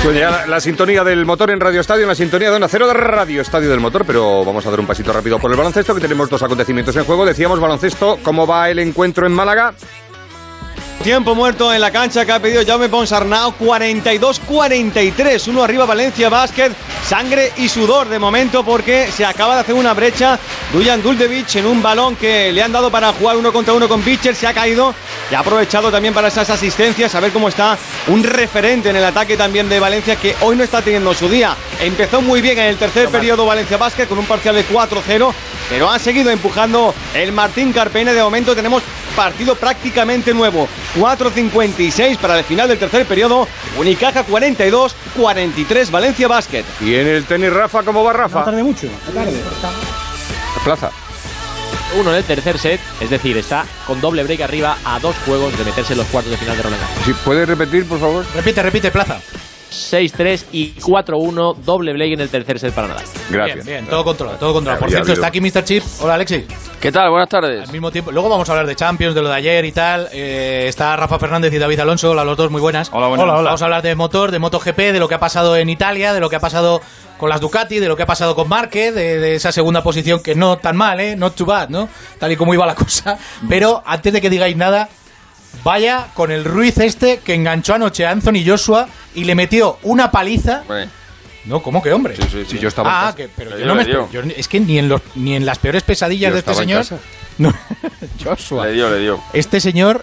Pues ya la sintonía del motor en Radio Estadio, en la sintonía de Onda Cero de Radio Estadio del Motor, pero vamos a dar un pasito rápido por el baloncesto, que tenemos dos acontecimientos en juego. Decíamos baloncesto, ¿cómo va el encuentro en Málaga? Tiempo muerto en la cancha que ha pedido Jaume Ponsarnau, 42-43, uno arriba Valencia Basket, sangre y sudor de momento porque se acaba de hacer una brecha Dujan Duljevic en un balón que le han dado para jugar 1 contra 1 con Bichir, se ha caído y ha aprovechado también para esas asistencias, a ver cómo está un referente en el ataque también de Valencia que hoy no está teniendo su día. Empezó muy bien en el tercer periodo Valencia Basket con un parcial de 4-0, pero ha seguido empujando el Martín Carpena. De momento tenemos partido prácticamente nuevo. 4:56 para el final del tercer periodo. Unicaja 42, 43 Valencia Basket. Y en el tenis, Rafa, ¿cómo va Rafa? No tarde mucho, no tarde. Plaza. Uno en el tercer set, es decir, está con doble break arriba a 2 juegos de meterse en los cuartos de final de Roland Garros. Si puedes repetir, por favor. Repite, Plaza. 6-3 y 4-1, doble break en el tercer set para Nadal. Gracias. Bien, todo controlado, todo controlado. Por Ya cierto, habido. está aquí Mr. Chip. Hola, Alexis. ¿Qué tal? Buenas tardes. Al mismo tiempo, luego vamos a hablar de Champions, de lo de ayer y tal. Está Rafa Fernández y David Alonso. Hola, los dos, muy buenas. Hola, buenas. Vamos a hablar de motor, de MotoGP, de lo que ha pasado en Italia, de lo que ha pasado con las Ducati, de lo que ha pasado con Márquez, de esa segunda posición que no tan mal, not too bad, ¿no? Tal y como iba la cosa. Pero antes de que digáis nada, vaya con el Ruiz este que enganchó anoche a Anthony Joshua y le metió una paliza. Bueno, No, ¿cómo que hombre? Sí, yo estaba en casa. Pero Le yo dio, no me le dio. espero. Es que ni en las peores pesadillas Yo de este estaba en señor. casa. No, Joshua. le dio. Este señor,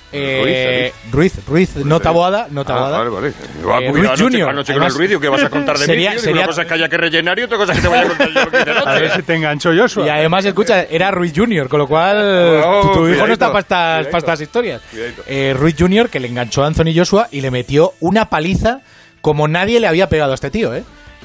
Ruiz, no Taboada. Vale. Ruiz Mira, Junior. Anoche con el Además, Ruiz, ¿qué vas a contar de sería- mí? sería- Una cosa es que haya que rellenar y otra cosa es que te vaya a contar yo lo que hice anoche. A ver si te enganchó Joshua. Y además, escucha, era Ruiz Junior, con lo cual tu hijo no está para estas historias. Ruiz Junior, que le enganchó a Anthony Joshua y le metió una paliza como nadie le había pegado a este tío,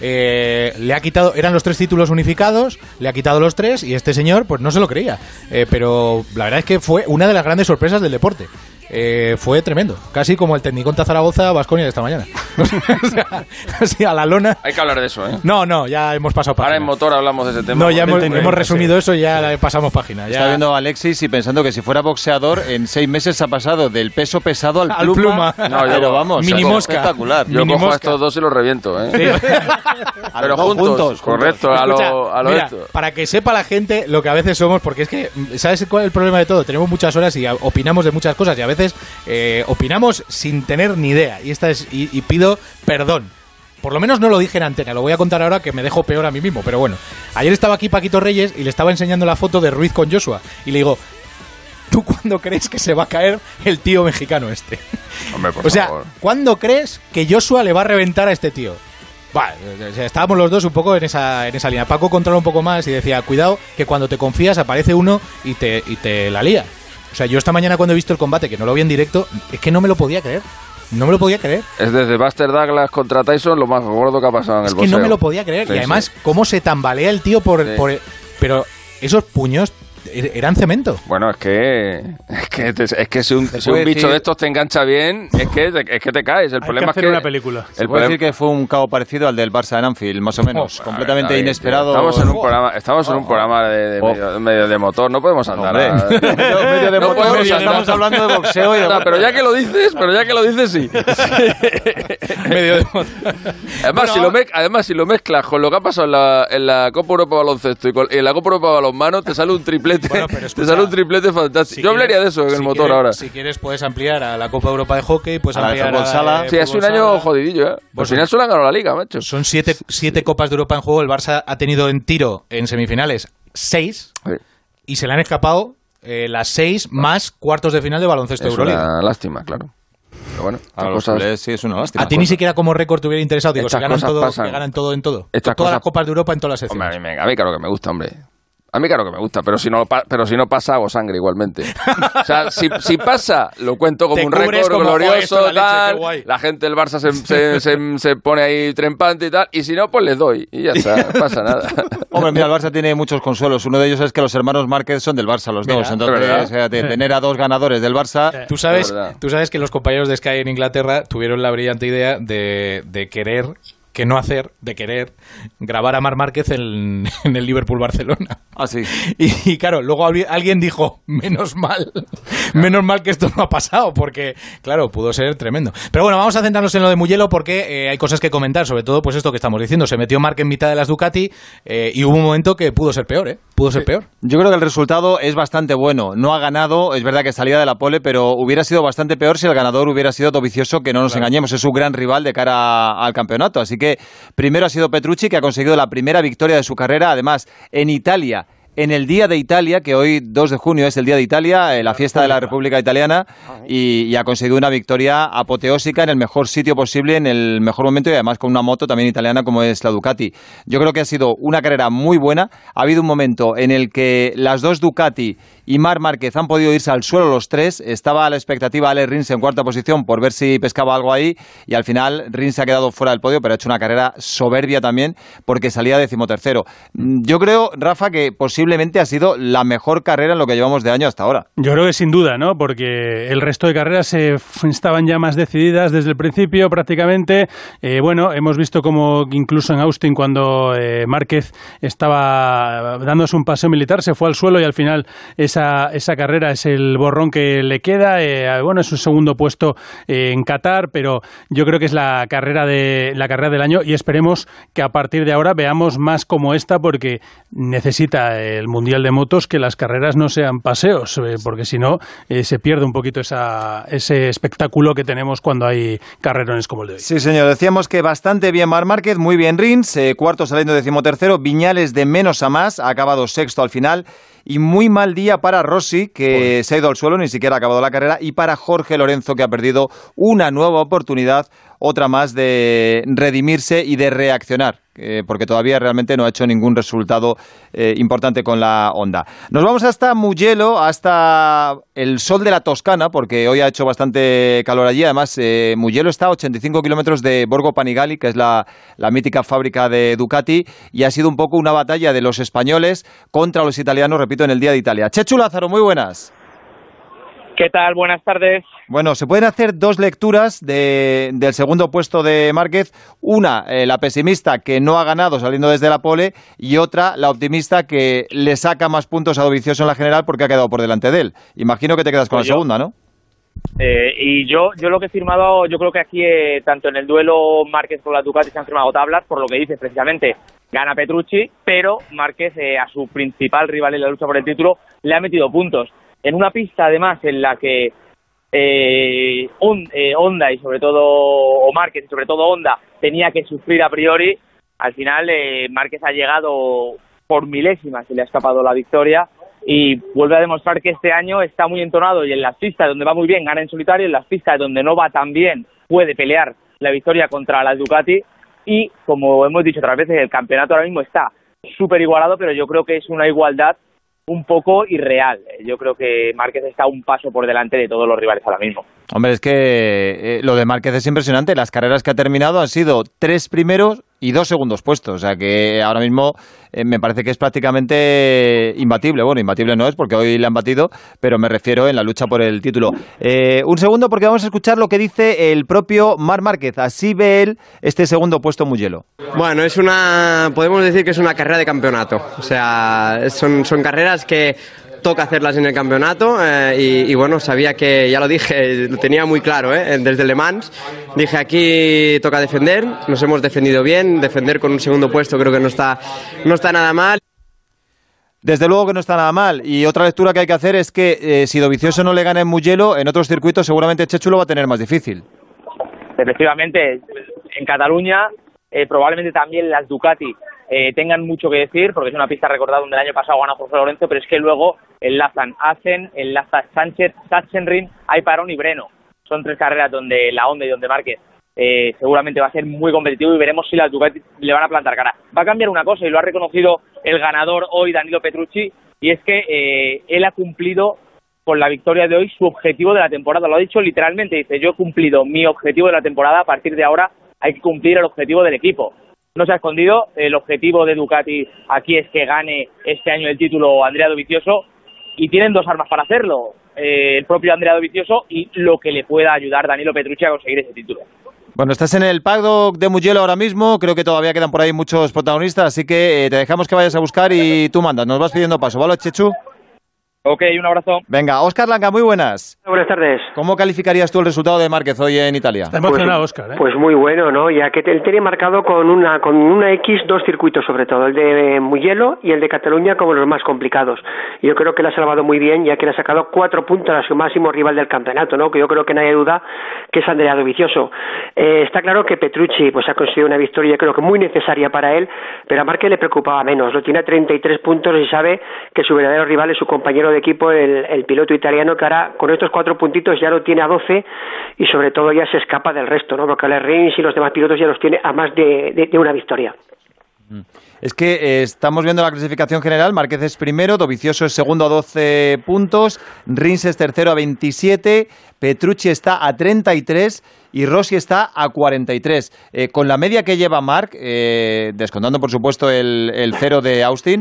le ha quitado, eran los 3 títulos unificados, le ha quitado los 3 y este señor pues no se lo creía, pero la verdad es que fue una de las grandes sorpresas del deporte. Fue tremendo, casi como el Tecniconta Zaragoza Baskonia de esta mañana. O sea, así a la lona. Hay que hablar de eso, ¿eh? No, ya hemos pasado página. Ahora en motor hablamos de ese tema. No, ya hemos Entendido, resumido eso y ya pasamos página. Ya. Está viendo a Alexis y pensando que si fuera boxeador, en 6 meses ha pasado del peso pesado al Al pluma. pluma. No, Pero vamos, Mini es mosca. espectacular. Yo Mini cojo a mosca. estos dos y los reviento, ¿eh? A Pero los dos juntos, correcto, a Escucha, lo mira, esto. para que sepa la gente lo que a veces somos, porque es que, ¿sabes cuál es el problema de todo? Tenemos muchas horas y opinamos de muchas cosas y a veces opinamos sin tener ni idea. Y pido perdón. Por lo menos no lo dije en antena, lo voy a contar ahora que me dejo peor a mí mismo, pero bueno. Ayer estaba aquí Paquito Reyes y le estaba enseñando la foto de Ruiz con Joshua y le digo, ¿tú cuándo crees que se va a caer el tío mexicano este? Hombre, por O sea, favor. ¿cuándo crees que Joshua le va a reventar a este tío? Vale, o sea, estábamos los dos un poco en esa línea. Paco controla un poco más y decía, cuidado que cuando te confías aparece uno y te la lía. O sea, yo esta mañana cuando he visto el combate, que no lo vi en directo, es que no me lo podía creer. No me lo podía creer. Es desde Buster Douglas contra Tyson lo más gordo que ha pasado en el Es que boxeo. no me lo podía creer. Sí, y además, sí. cómo se tambalea el tío Sí. Pero esos puños eran cemento. Bueno, es que si un puede bicho decir- de estos te engancha bien, es que te caes. El Hay problema que es hacer que una película. Se el puede problema- decir que fue un cabo parecido al del Barça en Anfield, más o menos. completamente David, inesperado. Estamos en un programa de medio de motor, no podemos andar. Hombre. Medio de No motor, podemos andar. estamos hablando de boxeo y de... No, pero ya que lo dices, sí. Medio de Además, si lo mezclas con lo que ha pasado en la Copa Europa de Baloncesto y en la Copa Europa de Balonmano, te sale un triplete. Bueno, pero escucha, te sale un triplete fantástico. Si Yo hablaría quieres- de eso en el si motor quieres- ahora. Si quieres puedes ampliar a la Copa Europa de Hockey, puedes A la de ampliar fútbol sala. de Sí, es un fútbol año sala. jodidillo, ¿eh? Al Pues final solo han ganado la liga, macho. Son siete Copas de Europa en juego. El Barça ha tenido en tiro en semifinales 6 Sí. y se le han escapado las 6 más cuartos de final de baloncesto Es Euroliga. una lástima, claro. Pero bueno, A estas los cosas... culés sí es una lástima. A ti ni siquiera como récord te hubiera interesado. Digo, Estas si ganan cosas todo, pasan. que ganan todo en todo. Estas Todas cosas- las Copas de Europa en todas las Hombre, secciones. a mí claro que me gusta, hombre. A mí claro que me gusta, pero si no pasa, hago sangre igualmente. O sea, si pasa, lo cuento como Te un cubres récord como, "Joder, glorioso, esto es la leche, tal. qué guay". La gente del Barça se pone ahí trempante y tal. Y si no, pues les doy. Y ya está, no pasa nada. Hombre, mira, el Barça tiene muchos consuelos. Uno de ellos es que los hermanos Márquez son del Barça, los Mira, dos. es Entonces, verdad. o sea, de tener a 2 ganadores del Barça... Tú Es sabes verdad. que los compañeros de Sky en Inglaterra tuvieron la brillante idea de querer que no hacer, de querer grabar a Marc Márquez en el Liverpool-Barcelona. Ah, sí. Y claro, luego alguien dijo, menos mal que esto no ha pasado, porque, claro, pudo ser tremendo. Pero bueno, vamos a centrarnos en lo de Mugello porque hay cosas que comentar, sobre todo pues esto que estamos diciendo. Se metió Marc en mitad de las Ducati y hubo un momento que pudo ser peor, ¿eh? Pudo ser peor. Yo creo que el resultado es bastante bueno. No ha ganado, es verdad que salía de la pole, pero hubiera sido bastante peor si el ganador hubiera sido Dovizioso, que no nos engañemos, es su gran rival de cara al campeonato. Así que primero ha sido Petrucci, que ha conseguido la primera victoria de su carrera, además en Italia. En el Día de Italia, que hoy 2 de junio es el Día de Italia, la fiesta de la República Italiana, y ha conseguido una victoria apoteósica en el mejor sitio posible, en el mejor momento, y además con una moto también italiana como es la Ducati. Yo creo que ha sido una carrera muy buena. Ha habido un momento en el que las dos Ducati y Marc Márquez han podido irse al suelo los tres. Estaba a la expectativa Alex Rins en cuarta posición por ver si pescaba algo ahí, y al final Rins se ha quedado fuera del podio, pero ha hecho una carrera soberbia también porque salía 13º. Yo creo, Rafa, que posiblemente ha sido la mejor carrera en lo que llevamos de año hasta ahora. Yo creo que sin duda, ¿no? Porque el resto de carreras estaban ya más decididas desde el principio prácticamente. Bueno, hemos visto como incluso en Austin, cuando Márquez estaba dándose un paseo militar, se fue al suelo y al final esa carrera es el borrón que le queda. Bueno, es un segundo puesto en Qatar, pero yo creo que es la carrera del año, y esperemos que a partir de ahora veamos más como esta, porque necesita el Mundial de Motos que las carreras no sean paseos, porque si no se pierde un poquito ese espectáculo que tenemos cuando hay carrerones como el de hoy. Sí, señor, decíamos que bastante bien Marc Márquez, muy bien Rins, cuarto saliendo 13º, Viñales de menos a más, ha acabado sexto al final, y muy mal día para Rossi, que se ha ido al suelo, ni siquiera ha acabado la carrera, y para Jorge Lorenzo, que ha perdido una nueva oportunidad, otra más de redimirse y de reaccionar, porque todavía realmente no ha hecho ningún resultado importante con la Honda. Nos vamos hasta Mugello, hasta el sol de la Toscana, porque hoy ha hecho bastante calor allí. Además, Mugello está a 85 kilómetros de Borgo Panigale, que es la mítica fábrica de Ducati, y ha sido un poco una batalla de los españoles contra los italianos, repito, en el Día de Italia. Chechu Lázaro, muy buenas. ¿Qué tal? Buenas tardes. Bueno, se pueden hacer dos lecturas del segundo puesto de Márquez. Una, la pesimista, que no ha ganado saliendo desde la pole, y otra, la optimista, que le saca más puntos a Dovizioso en la general porque ha quedado por delante de él. Imagino que te quedas con la segunda, ¿no? Y yo lo que he firmado, yo creo que aquí, tanto en el duelo Márquez con la Ducati se han firmado tablas, por lo que dices precisamente, gana Petrucci, pero Márquez a su principal rival en la lucha por el título le ha metido puntos. En una pista, además, en la que Honda y sobre todo, o Márquez y sobre todo Honda, tenía que sufrir a priori, al final Márquez ha llegado por milésimas, se le ha escapado la victoria, y vuelve a demostrar que este año está muy entonado, y en las pistas donde va muy bien gana en solitario, en las pistas donde no va tan bien puede pelear la victoria contra la Ducati, y como hemos dicho otras veces, el campeonato ahora mismo está súper igualado, pero yo creo que es una igualdad un poco irreal. Yo creo que Márquez está un paso por delante de todos los rivales ahora mismo. Hombre, es que lo de Márquez es impresionante. Las carreras que ha terminado han sido 3 primeros y 2 segundos puestos. O sea que ahora mismo me parece que es prácticamente imbatible. Bueno, imbatible no es porque hoy le han batido, pero me refiero en la lucha por el título. Un segundo, porque vamos a escuchar lo que dice el propio Marc Márquez. Así ve él este segundo puesto en Mugello. Bueno, podemos decir que es una carrera de campeonato. O sea, son carreras que toca hacerlas en el campeonato, y bueno, sabía que, ya lo dije, lo tenía muy claro, desde Le Mans. Dije, aquí toca defender, nos hemos defendido bien, defender con un segundo puesto creo que no está nada mal. Desde luego que no está nada mal. Y otra lectura que hay que hacer es que si Dovizioso no le gana en Mugello, en otros circuitos seguramente Chechu lo va a tener más difícil. Efectivamente, en Cataluña probablemente también las Ducati tengan mucho que decir, porque es una pista recordada donde el año pasado ganó Jorge Lorenzo, pero es que luego enlazan Assen, enlaza Sánchez, Sachsenring, Ayparón y Breno. Son 3 carreras donde la Honda y donde Márquez seguramente va a ser muy competitivo, y veremos si las Ducati le van a plantar cara. Va a cambiar una cosa, y lo ha reconocido el ganador hoy, Danilo Petrucci, y es que él ha cumplido con la victoria de hoy su objetivo de la temporada. Lo ha dicho literalmente, dice: yo he cumplido mi objetivo de la temporada, a partir de ahora hay que cumplir el objetivo del equipo. No se ha escondido, el objetivo de Ducati aquí es que gane este año el título Andrea Dovizioso, y tienen 2 armas para hacerlo, el propio Andrea Dovizioso y lo que le pueda ayudar Danilo Petrucci a conseguir ese título. Bueno, estás en el paddock de Mugello ahora mismo, creo que todavía quedan por ahí muchos protagonistas, así que te dejamos que vayas a buscar y tú mandas, nos vas pidiendo paso, ¿vale, Chechu? Ok, un abrazo. Venga, Óscar Langa, muy buenas. Buenas tardes. ¿Cómo calificarías tú el resultado de Márquez hoy en Italia? Está emocionado, Óscar, ¿eh? Pues muy bueno, ¿no? Ya que él tiene marcado con una X 2 circuitos sobre todo, el de Mugello y el de Cataluña como los más complicados. Yo creo que le ha salvado muy bien, ya que le ha sacado 4 puntos a su máximo rival del campeonato, ¿no? Que yo creo que nadie duda que es Andrea Dovizioso. Está claro que Petrucci pues ha conseguido una victoria, creo que muy necesaria para él, pero a Márquez le preocupaba menos. Lo tiene a 33 puntos y sabe que su verdadero rival es su compañero de equipo, el piloto italiano, que ahora con estos 4 puntitos ya lo tiene a 12 y sobre todo ya se escapa del resto, ¿no? Porque Alex Rins y los demás pilotos ya los tiene a más de una victoria. Es que estamos viendo la clasificación general. Márquez es primero, Dovizioso es segundo a 12 puntos, Rins es tercero a 27, Petrucci está a 33 y Rossi está a 43. Con la media que lleva Marc, descontando por supuesto el cero de Austin,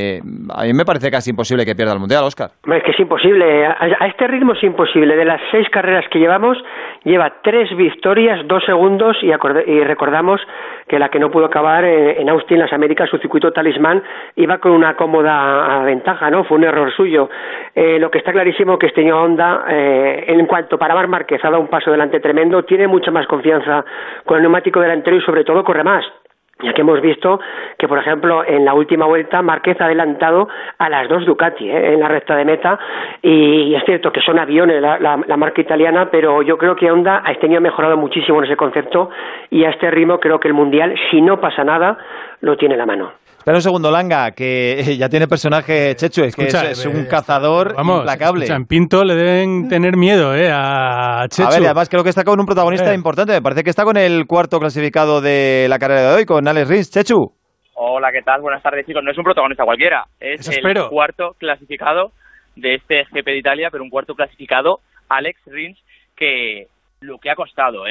a mí me parece casi imposible que pierda el Mundial, Óscar. Es que es imposible, a este ritmo es imposible. De las 6 carreras que llevamos, lleva 3 victorias, 2 segundos y recordamos que la que no pudo acabar en Austin, las Américas, su circuito talismán, iba con una cómoda ventaja, ¿no? Fue un error suyo. Lo que está clarísimo que este año Honda, en cuanto para Marc Márquez ha dado un paso delante tremendo, tiene mucha más confianza con el neumático delantero y sobre todo corre más. Ya que hemos visto que, por ejemplo, en la última vuelta Márquez ha adelantado a las 2 Ducati en la recta de meta y es cierto que son aviones la marca italiana, pero yo creo que Honda este año ha mejorado muchísimo en ese concepto y a este ritmo creo que el Mundial, si no pasa nada, lo tiene en la mano. Espera un segundo, Langa, que ya tiene personaje Chechu, es que es un cazador implacable. En Pinto le deben tener miedo a Chechu. A ver, además creo que está con un protagonista importante, me parece que está con el cuarto clasificado de la carrera de hoy, con Alex Rins. Chechu. Hola, ¿qué tal? Buenas tardes, chicos. No es un protagonista cualquiera, es el cuarto clasificado de este GP de Italia, pero un cuarto clasificado, Alex Rins, que lo que ha costado,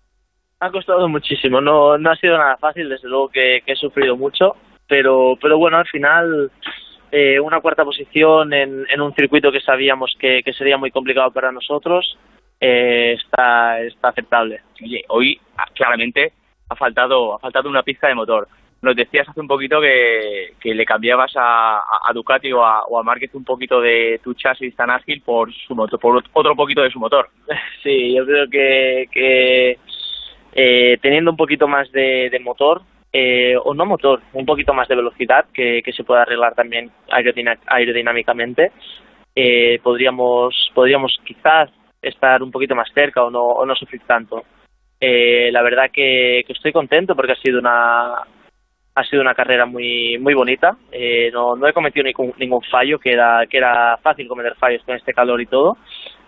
Ha costado muchísimo, no ha sido nada fácil, desde luego que he sufrido mucho. Pero bueno, al final una cuarta posición en un circuito que sabíamos que sería muy complicado para nosotros está aceptable. Oye, hoy claramente ha faltado una pista de motor. Nos decías hace un poquito que le cambiabas a Ducati o a Márquez un poquito de tu chasis tan ágil por su motor, por otro poquito de su motor. Sí, yo creo que teniendo un poquito más de motor, o no motor, un poquito más de velocidad que se pueda arreglar también aerodinámicamente, podríamos quizás estar un poquito más cerca o no sufrir tanto. La verdad que estoy contento porque ha sido una carrera muy muy bonita. No he cometido ningún fallo, que era fácil cometer fallos con este calor y todo.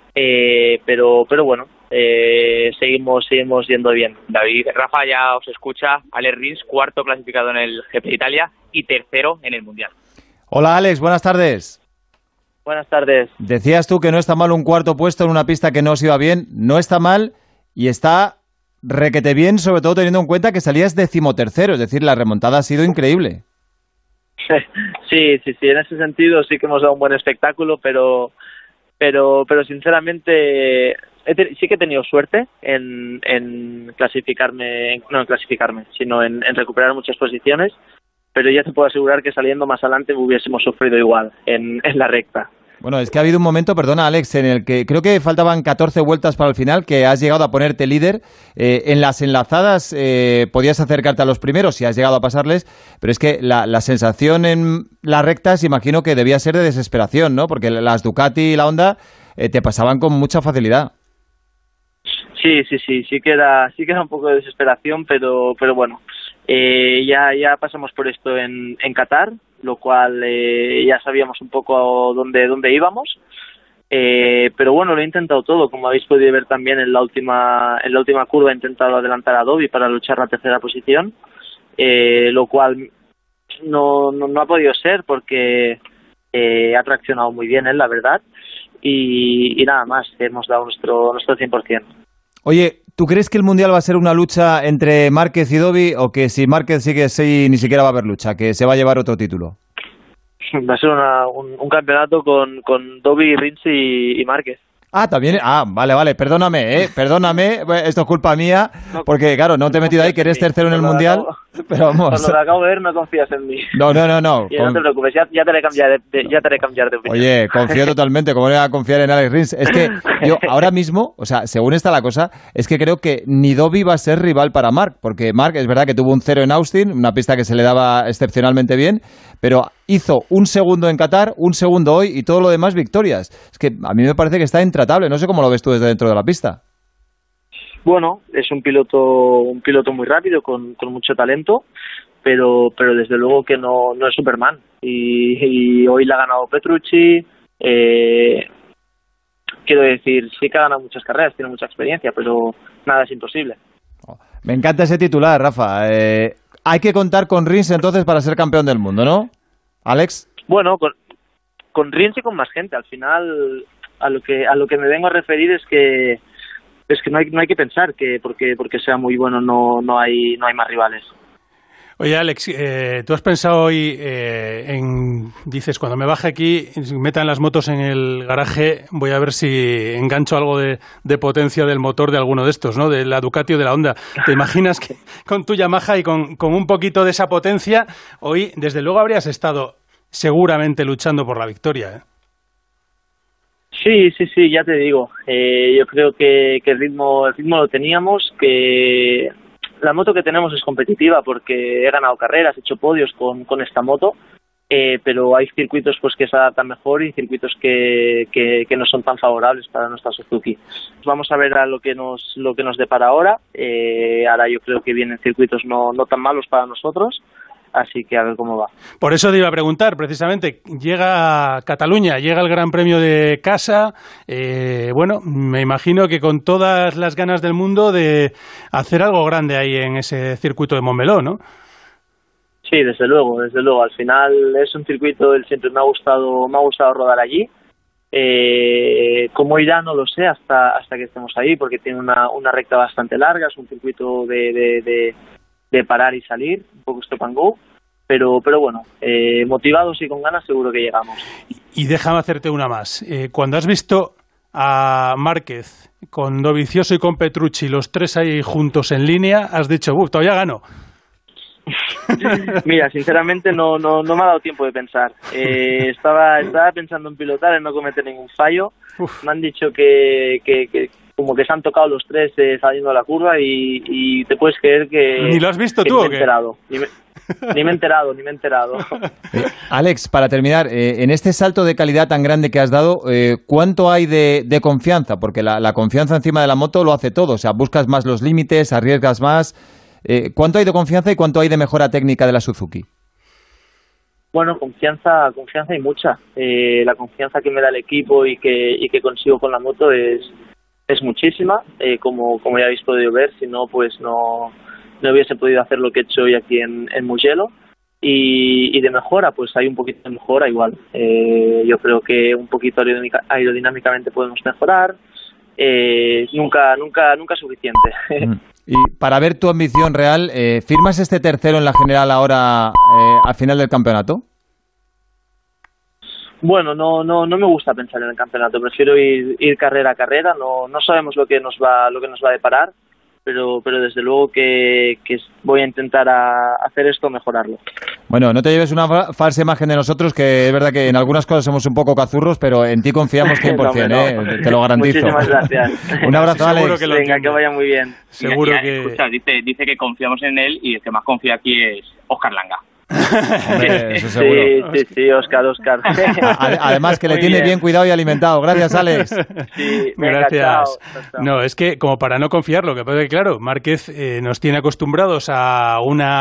Pero bueno, seguimos yendo bien. David, Rafa ya os escucha. Alex Rins, cuarto clasificado en el GP de Italia y tercero en el Mundial. Hola Alex, buenas tardes. Buenas tardes. Decías tú que no está mal un cuarto puesto en una pista que no os iba bien. No está mal y está requete bien, sobre todo teniendo en cuenta que salías 13º, es decir, la remontada ha sido increíble. Sí, en ese sentido sí que hemos dado un buen espectáculo, pero sinceramente sí que he tenido suerte en clasificarme, no en clasificarme, sino en recuperar muchas posiciones, pero ya te puedo asegurar que saliendo más adelante hubiésemos sufrido igual en la recta. Bueno, es que ha habido un momento, perdona Alex, en el que creo que faltaban 14 vueltas para el final, que has llegado a ponerte líder. En las enlazadas podías acercarte a los primeros si has llegado a pasarles, pero es que la sensación en las rectas imagino que debía ser de desesperación, ¿no? Porque las Ducati y la Honda te pasaban con mucha facilidad. Sí que era un poco de desesperación, pero bueno, ya pasamos por esto en Qatar, lo cual ya sabíamos un poco dónde íbamos, pero bueno, lo he intentado todo, como habéis podido ver también en la última curva he intentado adelantar a Dovi para luchar la tercera posición, lo cual no ha podido ser porque ha traccionado muy bien él, la verdad, y nada más, hemos dado nuestro 100%. Oye, ¿tú crees que el Mundial va a ser una lucha entre Márquez y Dovi o que si Márquez sigue así ni siquiera va a haber lucha, que se va a llevar otro título? Va a ser un campeonato con Dovi, Rins y Márquez. Ah, también. Ah, vale, perdóname, esto es culpa mía, porque claro, no te he metido ahí, que eres tercero en el Mundial, pero vamos. Cuando lo acabo de ver, no confías en mí. No. Y no te preocupes, ya te haré cambiar de opinión. Oye, confío totalmente, ¿cómo le voy a confiar en Alex Rins? Es que yo ahora mismo, o sea, según está la cosa, es que creo que ni Dobby va a ser rival para Marc, porque Marc es verdad que tuvo un 0 en Austin, una pista que se le daba excepcionalmente bien, pero hizo un segundo en Qatar, un segundo hoy y todo lo demás victorias. Es que a mí me parece que está intratable, no sé cómo lo ves tú desde dentro de la pista. Bueno, es un piloto muy rápido, con mucho talento, pero desde luego que no es Superman. Y hoy la ha ganado Petrucci. Quiero decir, sí que ha ganado muchas carreras, tiene mucha experiencia, pero nada es imposible. Me encanta ese titular, Rafa. Hay que contar con Rins entonces para ser campeón del mundo, ¿no, Alex? Bueno, con Rins y con más gente. Al final, a lo que me vengo a referir es que no hay que pensar que porque sea muy bueno no hay más rivales. Oye, Alex, ¿tú has pensado hoy dices, cuando me baje aquí, metan las motos en el garaje, voy a ver si engancho algo de potencia del motor de alguno de estos, ¿no? De la Ducati o de la Honda. ¿Te imaginas que con tu Yamaha y con un poquito de esa potencia, hoy, desde luego, habrías estado seguramente luchando por la victoria, ¿eh? Sí, ya te digo. Yo creo que el ritmo lo teníamos, que la moto que tenemos es competitiva porque he ganado carreras, he hecho podios con esta moto, pero hay circuitos pues que se adaptan mejor y circuitos que no son tan favorables para nuestra Suzuki. Vamos a ver lo que nos depara ahora. Ahora yo creo que vienen circuitos no tan malos para nosotros. Así que a ver cómo va. Por eso te iba a preguntar, precisamente, llega Cataluña, llega el Gran Premio de casa, bueno, me imagino que con todas las ganas del mundo de hacer algo grande ahí en ese circuito de Montmeló, ¿no? Sí, desde luego. Al final es un circuito, siempre me ha gustado rodar allí. Cómo irá no lo sé hasta que estemos ahí, porque tiene una recta bastante larga, es un circuito de parar y salir, un poco stop and go, pero bueno, motivados y con ganas seguro que llegamos. Y déjame hacerte una más. Cuando has visto a Márquez con Dovizioso y con Petrucci, los tres ahí juntos en línea, has dicho, todavía gano. Mira, sinceramente no me ha dado tiempo de pensar. Estaba pensando en pilotar, en no cometer ningún fallo. Me han dicho que como que se han tocado los tres saliendo de la curva y te puedes creer que... ¿Ni lo has visto tú o qué? Ni me he enterado. Alex, para terminar, en este salto de calidad tan grande que has dado, ¿cuánto hay de confianza? Porque la confianza encima de la moto lo hace todo, o sea, buscas más los límites, arriesgas más. ¿Cuánto hay de confianza y cuánto hay de mejora técnica de la Suzuki? Bueno, confianza hay mucha. La confianza que me da el equipo y que consigo con la moto es muchísima. Como ya habéis podido ver, si no, pues no hubiese podido hacer lo que he hecho hoy aquí en Mugello. Y de mejora, pues hay un poquito de mejora igual. Yo creo que un poquito aerodinámicamente podemos mejorar. Nunca suficiente. Y para ver tu ambición real, ¿firmas este tercero en la general ahora al final del campeonato? Bueno, no me gusta pensar en el campeonato. Prefiero ir carrera a carrera. No sabemos lo que nos va a deparar, pero desde luego que voy a intentar hacer esto, mejorarlo. Bueno, no te lleves una falsa imagen de nosotros, que es verdad que en algunas cosas somos un poco cazurros, pero en ti confiamos 100%, te lo garantizo. Muchísimas gracias. Un abrazo, Alex. Venga, que vaya muy bien. Seguro que... Escucha, dice que confiamos en él y el que más confía aquí es Óscar Langa. Hombre, eso seguro. Sí, Óscar. Además que le tiene bien cuidado y alimentado. Gracias, Alex. Sí, venga, gracias. Chao. No, es que como para no confiar, lo que pasa es que, claro, Márquez nos tiene acostumbrados a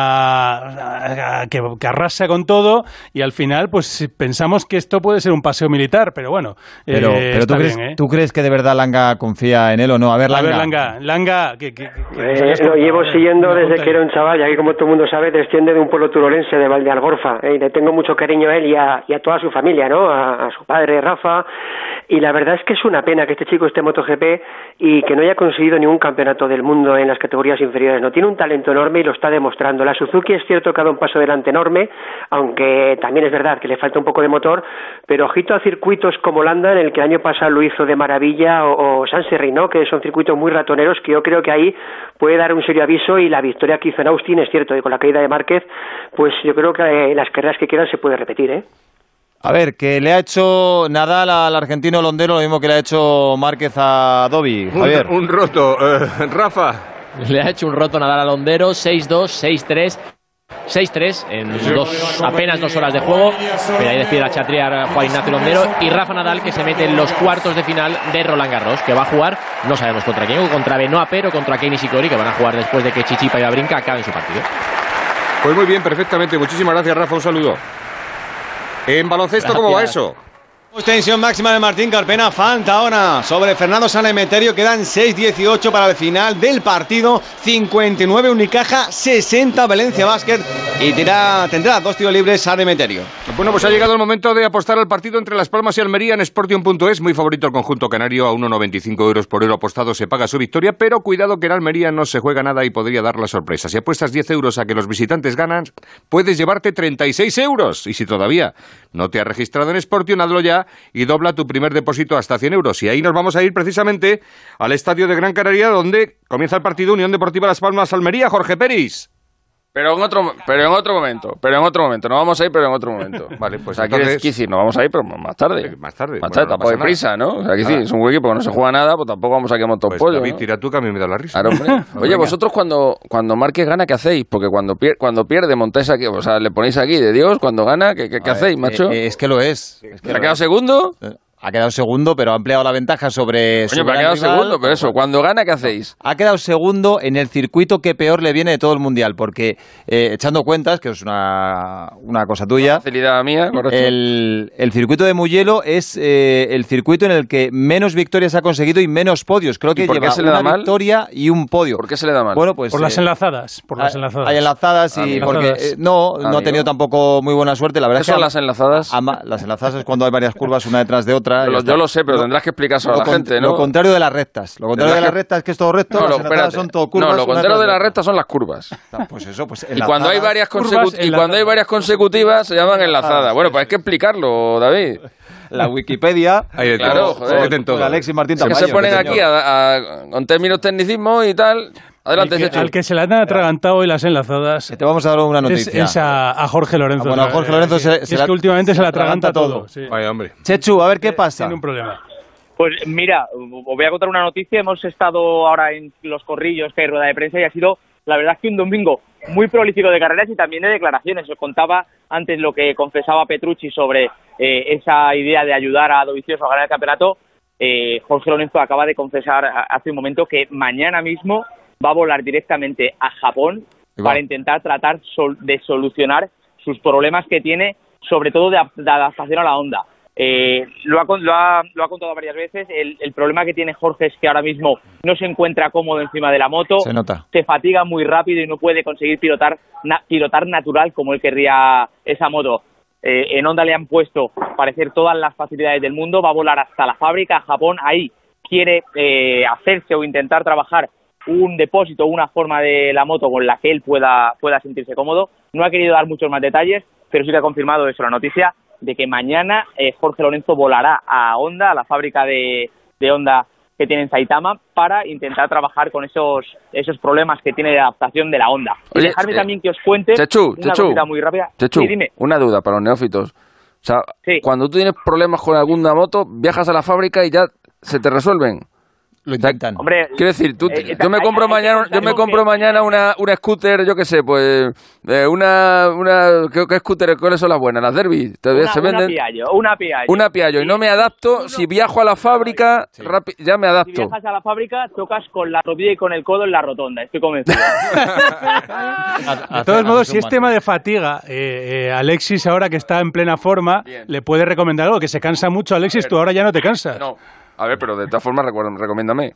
que arrasa con todo y al final pues pensamos que esto puede ser un paseo militar, pero bueno. Pero ¿tú crees que de verdad Langa confía en él o no? A ver, Langa. Lo llevo siguiendo desde que era un chaval, ya que como todo el mundo sabe desciende de un pueblo turolense de chaval de Algorfa, y le tengo mucho cariño a él y a toda su familia, ¿no? A su padre, Rafa, y la verdad es que es una pena que este chico esté en MotoGP y que no haya conseguido ningún campeonato del mundo en las categorías inferiores, ¿no? Tiene un talento enorme y lo está demostrando. La Suzuki es cierto que ha dado un paso adelante enorme, aunque también es verdad que le falta un poco de motor, pero ojito a circuitos como Holanda, en el que el año pasado lo hizo de maravilla, o Saint-Serri, ¿no? Que son circuitos muy ratoneros, que yo creo que ahí puede dar un serio aviso, y la victoria que hizo en Austin, es cierto, y con la caída de Márquez, pues yo creo que en las carreras que quieran se puede repetir, ¿eh? A ver, que le ha hecho Nadal al argentino Londero lo mismo que le ha hecho Márquez a Dovi. Javier. Un roto. Rafa. Le ha hecho un roto Nadal a Londero, 6-2, 6-3. 6-3 en apenas 2 horas de juego, pero ahí despide la chatría Juan Ignacio Londero, y Rafa Nadal, que se mete en los cuartos de final de Roland Garros, que va a jugar, no sabemos contra quién, o contra Benoit Paire o contra Kei Nishikori, que van a jugar después de que Chichipa y Wawrinka acaben su partido. Pues muy bien, perfectamente. Muchísimas gracias, Rafa. Un saludo. En baloncesto, ¿cómo va eso? Tensión máxima de Martín Carpena, falta ahora sobre Fernando San Emeterio, quedan 6:18 para el final del partido, 59 Unicaja, 60 Valencia Basket, y tendrá 2 tiros libres San Emeterio. Bueno, pues ha llegado el momento de apostar al partido entre Las Palmas y Almería en Sportium.es, muy favorito el conjunto canario, a 1,95 euros por euro apostado se paga su victoria, pero cuidado que en Almería no se juega nada y podría dar la sorpresa. Si apuestas 10 euros a que los visitantes ganan, puedes llevarte 36 euros, y si todavía no te has registrado en Sportium, hazlo ya y dobla tu primer depósito hasta 100 euros. Y ahí nos vamos a ir precisamente al estadio de Gran Canaria, donde comienza el partido Unión Deportiva Las Palmas-Almería. Jorge Peris. Pero en otro momento. No vamos a ir, pero en otro momento. Vale, pues aquí no vamos a ir, pero más tarde. Más tarde, tampoco hay prisa, ¿no? O sea, aquí sí, es un equipo que no se juega nada, pues tampoco vamos a quemar todo pues pollo. David, ¿no? tira tú, que a mí me da la risa. Claro, hombre. Oye, vosotros cuando Márquez gana, ¿qué hacéis? Porque cuando pierde, montáis aquí, o sea, le ponéis aquí de Dios, cuando gana, ¿qué hacéis, macho? Es que lo es. ¿Se ha quedado segundo? Ha quedado segundo, pero ha ampliado la ventaja sobre su Coño, pero ha quedado segundo, pero eso, cuando gana, ¿qué hacéis? Ha quedado segundo en el circuito que peor le viene de todo el Mundial, porque echando cuentas, que es una cosa tuya, facilidad mía, correcto. El circuito de Mugello es el circuito en el que menos victorias ha conseguido y menos podios. Creo que lleva una victoria y un podio. ¿Por qué se le da mal? Bueno, pues por las enlazadas. Hay enlazadas y porque no ha tenido tampoco muy buena suerte. La verdad ¿Qué son las enlazadas? Las enlazadas es cuando hay varias curvas una detrás de otra. Yo lo sé, pero tendrás que explicárselo a la gente, ¿no? Lo contrario de las rectas. Lo contrario de las rectas es que es todo recto, las enlazadas son todo curvas. No, lo contrario de las rectas son las curvas. Pues eso, pues y cuando hay varias consecutivas se llaman enlazadas. Bueno, pues hay que explicarlo, David. La Wikipedia. Claro, joder. Alexis Martín Tamayo. Que se ponen aquí con términos tecnicismos y tal. Adelante, Chechu. Al que se le han atragantado hoy las enlazadas. Te vamos a dar una noticia. Es a Jorge Lorenzo. Bueno, a Jorge Lorenzo es que últimamente se le atraganta todo. Sí. Vaya, hombre. Chechu, a ver qué pasa. Tiene un problema. Pues mira, os voy a contar una noticia. Hemos estado ahora en los corrillos que hay rueda de prensa y ha sido, la verdad, es que un domingo muy prolífico de carreras y también de declaraciones. Os contaba antes lo que confesaba Petrucci sobre esa idea de ayudar a Dovizioso a ganar el campeonato. Jorge Lorenzo acaba de confesar hace un momento que mañana mismo va a volar directamente a Japón para intentar tratar de solucionar sus problemas que tiene, sobre todo de adaptación a la Honda. Lo ha contado varias veces. El problema que tiene Jorge es que ahora mismo no se encuentra cómodo encima de la moto, se nota. Se fatiga muy rápido y no puede conseguir pilotar natural como él querría esa moto. En Honda le han puesto, parecer, todas las facilidades del mundo. Va a volar hasta la fábrica a Japón. Ahí quiere hacerse o intentar trabajar un depósito, una forma de la moto con la que él pueda sentirse cómodo. No ha querido dar muchos más detalles, pero sí que ha confirmado eso, la noticia de que mañana Jorge Lorenzo volará a Honda, a la fábrica de Honda que tiene en Saitama, para intentar trabajar con esos problemas que tiene de adaptación de la Honda. Y dejarme también que os cuente una cosita muy rápida. Chechu, sí, dime. Una duda para los neófitos. O sea, cuando tú tienes problemas con alguna moto, viajas a la fábrica y ya se te resuelven. Lo intentan. Hombre, quiero decir, yo me compro mañana una scooter, yo qué sé, pues ¿qué scooter? ¿Cuáles son las buenas? Las Derby. Se venden una Piaggio y no me adapto. Si viajo a la fábrica, ya me adapto. Si viajas a la fábrica, tocas con la rodilla y con el codo en la rotonda. Estoy convencido. De todos modos, si es tema de fatiga, Alexis, ahora que está en plena forma, le puede recomendar algo, que se cansa mucho. Alexis, tú ahora ya no te cansas. No. A ver, pero de todas formas, recomiéndame.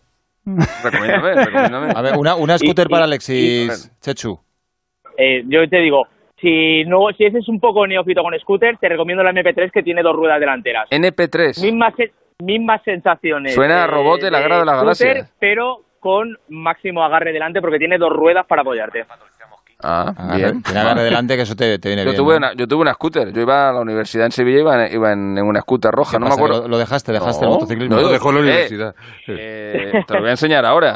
Recomiéndame. A ver, una scooter para Alexis, Chechu. Yo te digo, Si ese es un poco neófito con scooter, te recomiendo la MP3 que tiene 2 ruedas delanteras. NP3. Mismas sensaciones. Suena a robot de la Guerra de la Galaxia. Pero con máximo agarre delante porque tiene 2 ruedas para apoyarte. Bien. Tiene agarre delante, que eso te viene bien. Yo tuve una scooter. Yo iba a la universidad en Sevilla y iba en una scooter roja. No me acuerdo. ¿Lo dejaste el motociclismo? No, lo dejó en la universidad. Te lo voy a enseñar ahora.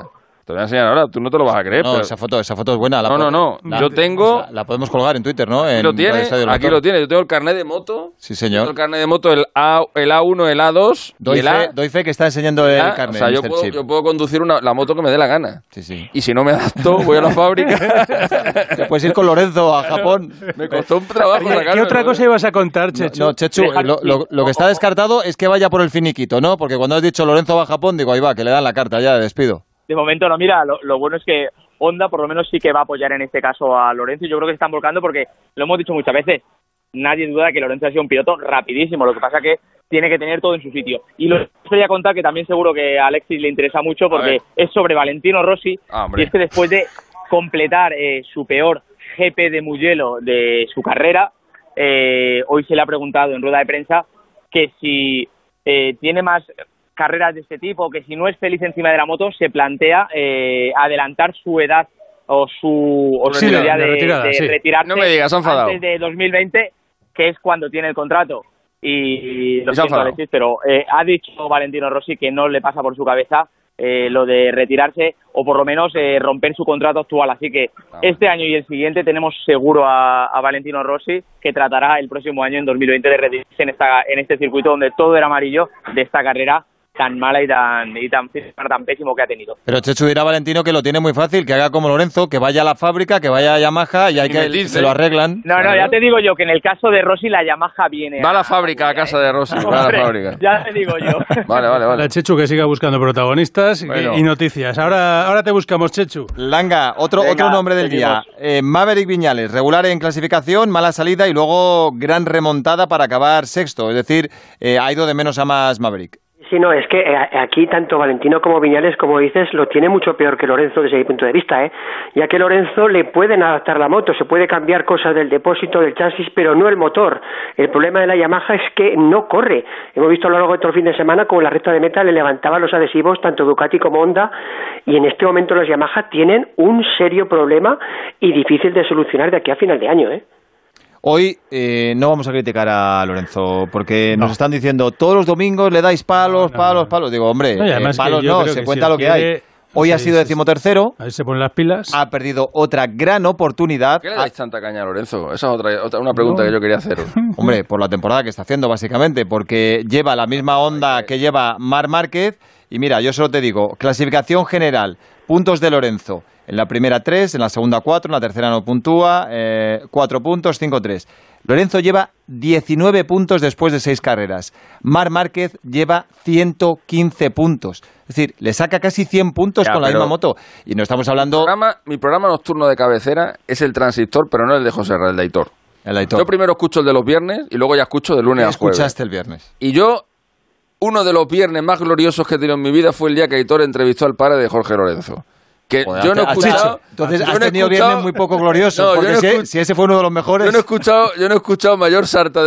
Tú no te lo vas a creer. No, pero... esa foto es buena. No. Yo tengo... La podemos colgar en Twitter, ¿no? Aquí lo tiene. Yo tengo el carnet de moto. Sí, señor. Tengo el carnet de moto, el A1, el A2 y el A. Doy fe que está enseñando el carnet. O sea, yo puedo conducir la moto que me dé la gana. Sí. Y si no me adapto, voy a la fábrica. Te puedes ir con Lorenzo a Japón. Me costó un trabajo sacarlo. ¿Qué otra cosa ibas a contar, Chechu? No, Chechu, lo que está descartado es que vaya por el finiquito, ¿no? Porque cuando has dicho Lorenzo va a Japón, digo, ahí va, que le dan la carta ya de despido. De momento no, mira, lo bueno es que Honda por lo menos sí que va a apoyar en este caso a Lorenzo y yo creo que se están volcando porque lo hemos dicho muchas veces, nadie duda que Lorenzo ha sido un piloto rapidísimo, lo que pasa que tiene que tener todo en su sitio. Y lo quería contar que también seguro que a Alexis le interesa mucho porque es sobre Valentino Rossi y es que después de completar su peor GP de Mugello de su carrera, hoy se le ha preguntado en rueda de prensa que si tiene más carreras de este tipo, que si no es feliz encima de la moto, se plantea adelantar su edad o su idea de retirarse no me digas, antes de 2020, que es cuando tiene el contrato. Y lo siento, Alexis, pero ha dicho Valentino Rossi que no le pasa por su cabeza lo de retirarse o por lo menos romper su contrato actual. Así que este año y el siguiente tenemos seguro a Valentino Rossi, que tratará el próximo año, en 2020, de retirarse en este circuito donde todo era amarillo de esta carrera tan mala y tan pésimo que ha tenido. Pero Chechu dirá a Valentino que lo tiene muy fácil, que haga como Lorenzo, que vaya a la fábrica, que vaya a Yamaha y se lo arreglan. No, ya te digo yo que en el caso de Rossi la Yamaha viene. Va a la fábrica, a casa de Rossi. Va a la fábrica. Ya te digo yo. Vale. Chechu, que siga buscando protagonistas y noticias. Ahora te buscamos, Chechu. Langa, otro nombre del día. Maverick Viñales, regular en clasificación, mala salida y luego gran remontada para acabar sexto. Es decir, ha ido de menos a más Maverick. Sí, no, es que aquí tanto Valentino como Viñales, como dices, lo tiene mucho peor que Lorenzo desde mi punto de vista, ya que Lorenzo le pueden adaptar la moto, se puede cambiar cosas del depósito, del chasis, pero no el motor. El problema de la Yamaha es que no corre. Hemos visto a lo largo de todo el fin de semana como la recta de meta le levantaba los adhesivos tanto Ducati como Honda, y en este momento los Yamaha tienen un serio problema y difícil de solucionar de aquí a final de año, Hoy no vamos a criticar a Lorenzo porque nos están diciendo todos los domingos le dais palos. Digo, hombre, palos no, se cuenta lo que hay. Hoy ha sido 13º. Ahí se ponen las pilas. Ha perdido otra gran oportunidad. ¿Qué le dais tanta caña a Lorenzo? Esa es una pregunta que yo quería hacer. Hombre, por la temporada que está haciendo, básicamente, porque lleva la misma onda que lleva Marc Márquez. Y mira, yo solo te digo, clasificación general, puntos de Lorenzo. En la primera 3, en la segunda 4, en la tercera no puntúa, 4 puntos, 5-3. Lorenzo lleva 19 puntos después de 6 carreras. Marc Márquez lleva 115 puntos. Es decir, le saca casi 100 puntos con la misma moto. Y no estamos hablando... Mi programa nocturno de cabecera es el Transistor, pero no el de José Ra, el de Aitor. Yo primero escucho el de los viernes y luego ya escucho de lunes a jueves. ¿Escuchaste el viernes? Y uno de los viernes más gloriosos que he tenido en mi vida fue el día que Aitor entrevistó al padre de Jorge Lorenzo. Que joder, yo no he escuchado. Entonces has tenido viernes muy poco glorioso. Porque si ese fue uno de los mejores. Yo no he escuchado mayor sarta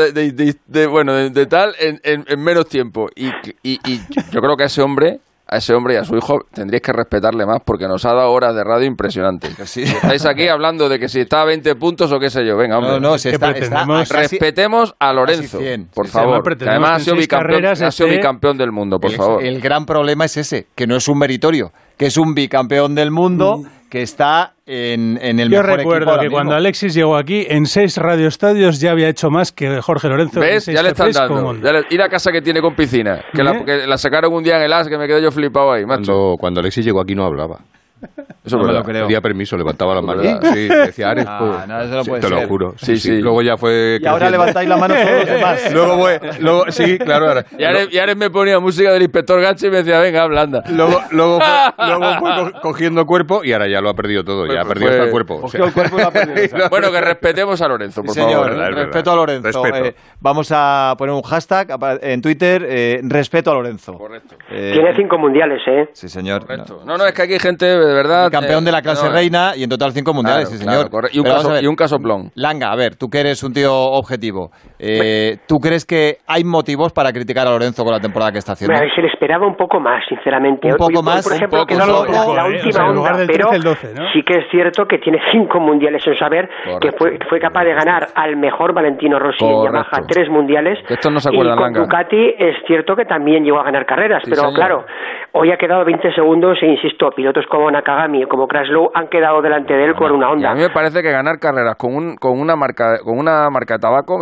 de tal en menos tiempo. Y yo creo que a ese hombre y a su hijo tendríais que respetarle más porque nos ha dado horas de radio impresionantes. Sí. Estáis aquí hablando de que si está a 20 puntos o qué sé yo. Venga, hombre. Respetemos a Lorenzo, por favor. Que además ha sido bicampeón del mundo, por favor. El gran problema es ese, que no es un meritorio, que es un bicampeón del mundo que está en el mejor equipo. Yo recuerdo que cuando Alexis llegó aquí, en 6 radioestadios ya había hecho más que Jorge Lorenzo. ¿Ves? Ya le están dando. Y la casa que tiene con piscina, que la sacaron un día en el AS, que me quedé yo flipado ahí, macho. Cuando Alexis llegó aquí no hablaba. Eso es verdad. Pedía permiso, levantaba la mano. Sí, decía Ares. Te lo juro. Sí. Luego ya fue. Y ahora levantáis la mano todos los demás. Luego sí, claro. Ahora. Y Ares me ponía música del Inspector Gachi y me decía, venga, habla, anda. Luego fue cogiendo cuerpo y ahora ya lo ha perdido todo. Ya ha perdido hasta el cuerpo. Cogió el cuerpo y lo ha perdido. Bueno, que respetemos a Lorenzo, por favor. Señor, respeto a Lorenzo. Vamos a poner un hashtag en Twitter, respeto a Lorenzo. Correcto. Tiene 5 mundiales, Sí, señor. Correcto. No, es que aquí hay gente, de verdad, campeón de la clase reina y en total 5 mundiales, sí señor. Claro, y un casoplón. Langa, a ver, tú que eres un tío objetivo, ¿tú crees que hay motivos para criticar a Lorenzo con la temporada que está haciendo? Bueno, se le esperaba un poco más, sinceramente. Un poco más, por ejemplo, que no la última onda, pero 12, ¿no? Sí que es cierto que tiene 5 mundiales en saber, que fue capaz de ganar al mejor Valentino Rossi en Yamaha 3 mundiales. Esto no se acuerda, y con Langa. Ducati es cierto que también llegó a ganar carreras, sí, pero señor. Claro, hoy ha quedado 20 segundos e insisto, pilotos como Nakagami o como Kraslow han quedado delante de él con una onda. A mí me parece que ganar carreras con una marca de tabaco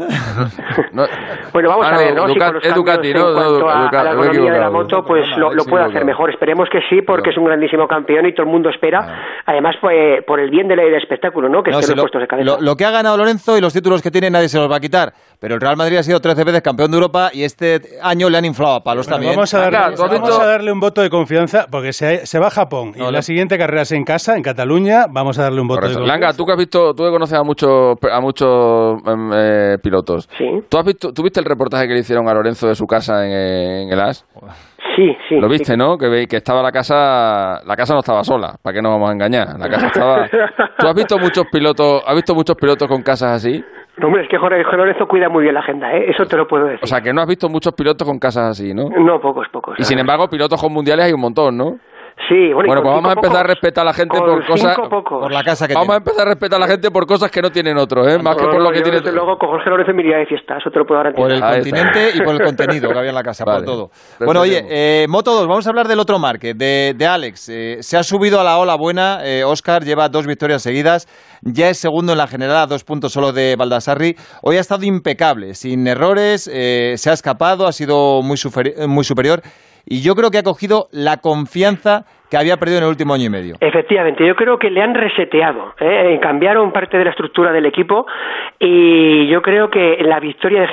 bueno, vamos a ver, ¿no? Ducati, ¿no? A la economía de la moto, pues lo puede hacer mejor. Esperemos que sí, porque es un grandísimo campeón y todo el mundo espera, además pues, por el bien del espectáculo, ¿no? Que estén los puestos de cabeza. Lo que ha ganado Lorenzo y los títulos que tiene nadie se los va a quitar, pero el Real Madrid ha sido 13 veces campeón de Europa y este año le han inflado a palos también. Vamos a darle un voto de confianza, porque se va a Japón y la siguiente carrera es en casa, en Cataluña, vamos a darle un voto de confianza. Langa, tú que conoces a muchos pilotos. ¿Sí? ¿Tú viste el reportaje que le hicieron a Lorenzo de su casa en el AS? Sí. Lo viste, ¿no? Que estaba la casa no estaba sola, ¿para qué nos vamos a engañar? La casa estaba... ¿Tú has visto muchos pilotos con casas así? No, hombre, es que Jorge Lorenzo cuida muy bien la agenda, ¿eh? Eso te lo puedo decir. O sea, que no has visto muchos pilotos con casas así, ¿no? No, pocos. Y sin embargo, pilotos con mundiales hay un montón, ¿no? Sí, bueno, pues vamos a empezar a respetar a la gente por cosas. Por la casa que vamos a empezar a respetar a la gente por cosas que no tienen otros, ¿eh? Más que por lo que tiene. Desde luego, con Jorge Lorenzo me iría de fiesta, eso te lo puedo garantizar. Por el continente y por el contenido que había en la casa, por todo. Bueno, oye, Moto 2, vamos a hablar del otro Márquez, de Alex. Se ha subido a la ola buena. Óscar lleva 2 victorias seguidas. Ya es segundo en la general, a 2 puntos solo de Baldassarri. Hoy ha estado impecable, sin errores. Se ha escapado, ha sido muy superior. Y yo creo que ha cogido la confianza que había perdido en el último año y medio. Efectivamente, yo creo que le han reseteado, cambiaron parte de la estructura del equipo y yo creo que la victoria de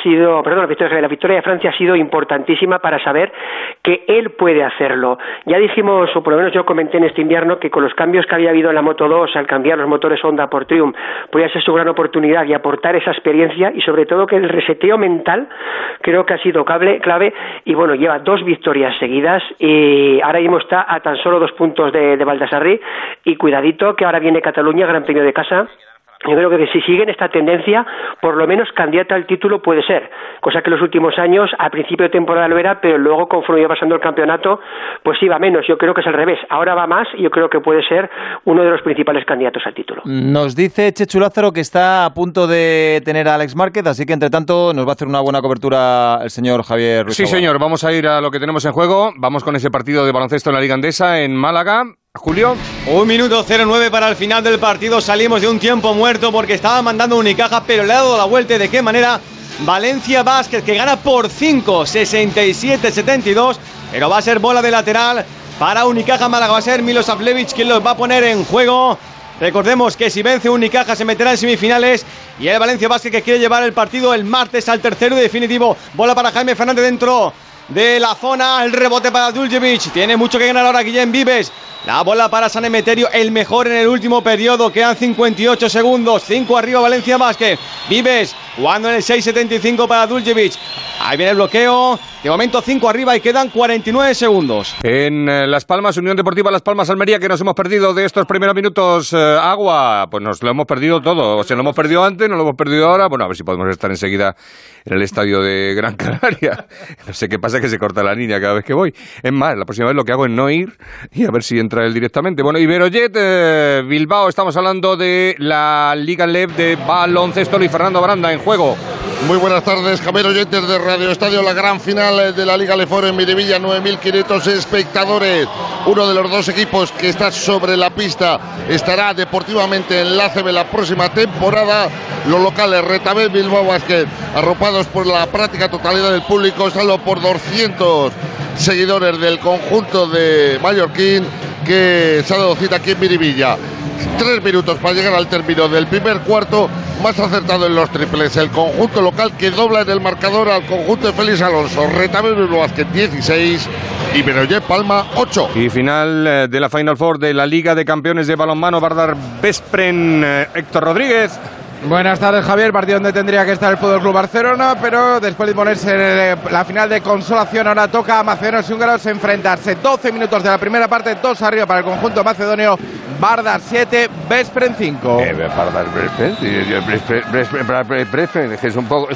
la victoria de Francia ha sido importantísima para saber que él puede hacerlo. Ya dijimos, o por lo menos yo comenté en este invierno, que con los cambios que había habido en la Moto 2 al cambiar los motores Honda por Triumph, podía ser su gran oportunidad y aportar esa experiencia y sobre todo que el reseteo mental creo que ha sido clave y bueno, lleva 2 victorias seguidas y ahora mismo está a tan solo 2 puntos de Baldassarri y cuidadito que ahora viene Cataluña, Gran Premio de casa. Yo creo que si siguen esta tendencia, por lo menos candidata al título puede ser, cosa que en los últimos años, a principio de temporada lo era, pero luego conforme iba pasando el campeonato, pues iba menos. Yo creo que es al revés, ahora va más y yo creo que puede ser uno de los principales candidatos al título. Nos dice Chechu Lázaro que está a punto de tener a Alex Márquez, así que entre tanto nos va a hacer una buena cobertura el señor Javier Ruiz. Sí, señor, vamos a ir a lo que tenemos en juego, vamos con ese partido de baloncesto en la Liga Andesa en Málaga. Julio. 1 minuto 09 para el final del partido. Salimos de un tiempo muerto porque estaba mandando Unicaja, pero le ha dado la vuelta. ¿De qué manera? Valencia Basket, que gana por 5, 67-72, pero va a ser bola de lateral para Unicaja Málaga. Va a ser Milosavljevic quien los va a poner en juego. Recordemos que si vence Unicaja se meterá en semifinales y el Valencia Basket que quiere llevar el partido el martes al tercero y definitivo. Bola para Jaime Fernández dentro de la zona, el rebote para Duljevic, tiene mucho que ganar ahora Guillem Vives, la bola para San Emeterio, el mejor en el último periodo, quedan 58 segundos, 5 arriba Valencia Basket, Vives jugando en el 6.75 para Duljevic, ahí viene el bloqueo, de momento 5 arriba y quedan 49 segundos. En Las Palmas, Unión Deportiva Las Palmas Almería, que nos hemos perdido de estos primeros minutos, Agua, pues nos lo hemos perdido todo, o sea, lo hemos perdido antes, no lo hemos perdido ahora, bueno, a ver si podemos estar enseguida en el estadio de Gran Canaria, no sé qué pasa, que se corta la línea cada vez que voy. Es más, la próxima vez lo que hago es no ir y a ver si entra él directamente. Bueno, Iberojet, Bilbao, estamos hablando de la Liga LEB de baloncesto y Fernando Baranda en juego. Muy buenas tardes, Javier Oyentes de Radio Estadio, la gran final de la Liga Leforo en Miribilla, 9.500 espectadores. Uno de los 2 equipos que está sobre la pista estará deportivamente en la ACB la próxima temporada. Los locales, Retabet, Bilbao Basket, arropados por la práctica totalidad del público, salvo por 200 seguidores del conjunto de mallorquín que se ha dado cita aquí en Miribilla. 3 minutos para llegar al término del primer cuarto, más acertado en los triples el conjunto local, que dobla en el marcador al conjunto de Félix Alonso. Retabet Bilbao Basket 16 y Iberojet Palma 8. Y final de la Final Four de la Liga de Campeones de balonmano, Vardar Veszprém, Héctor Rodríguez. Buenas tardes, Javier. Partido donde tendría que estar el Fútbol Club Barcelona, pero después de ponerse en la final de consolación, ahora toca a macedonos y húngaros enfrentarse. 12 minutos de la primera parte, 2 arriba para el conjunto macedonio. Vardar 7, Veszprém 5. Vardar Veszprém, es un poco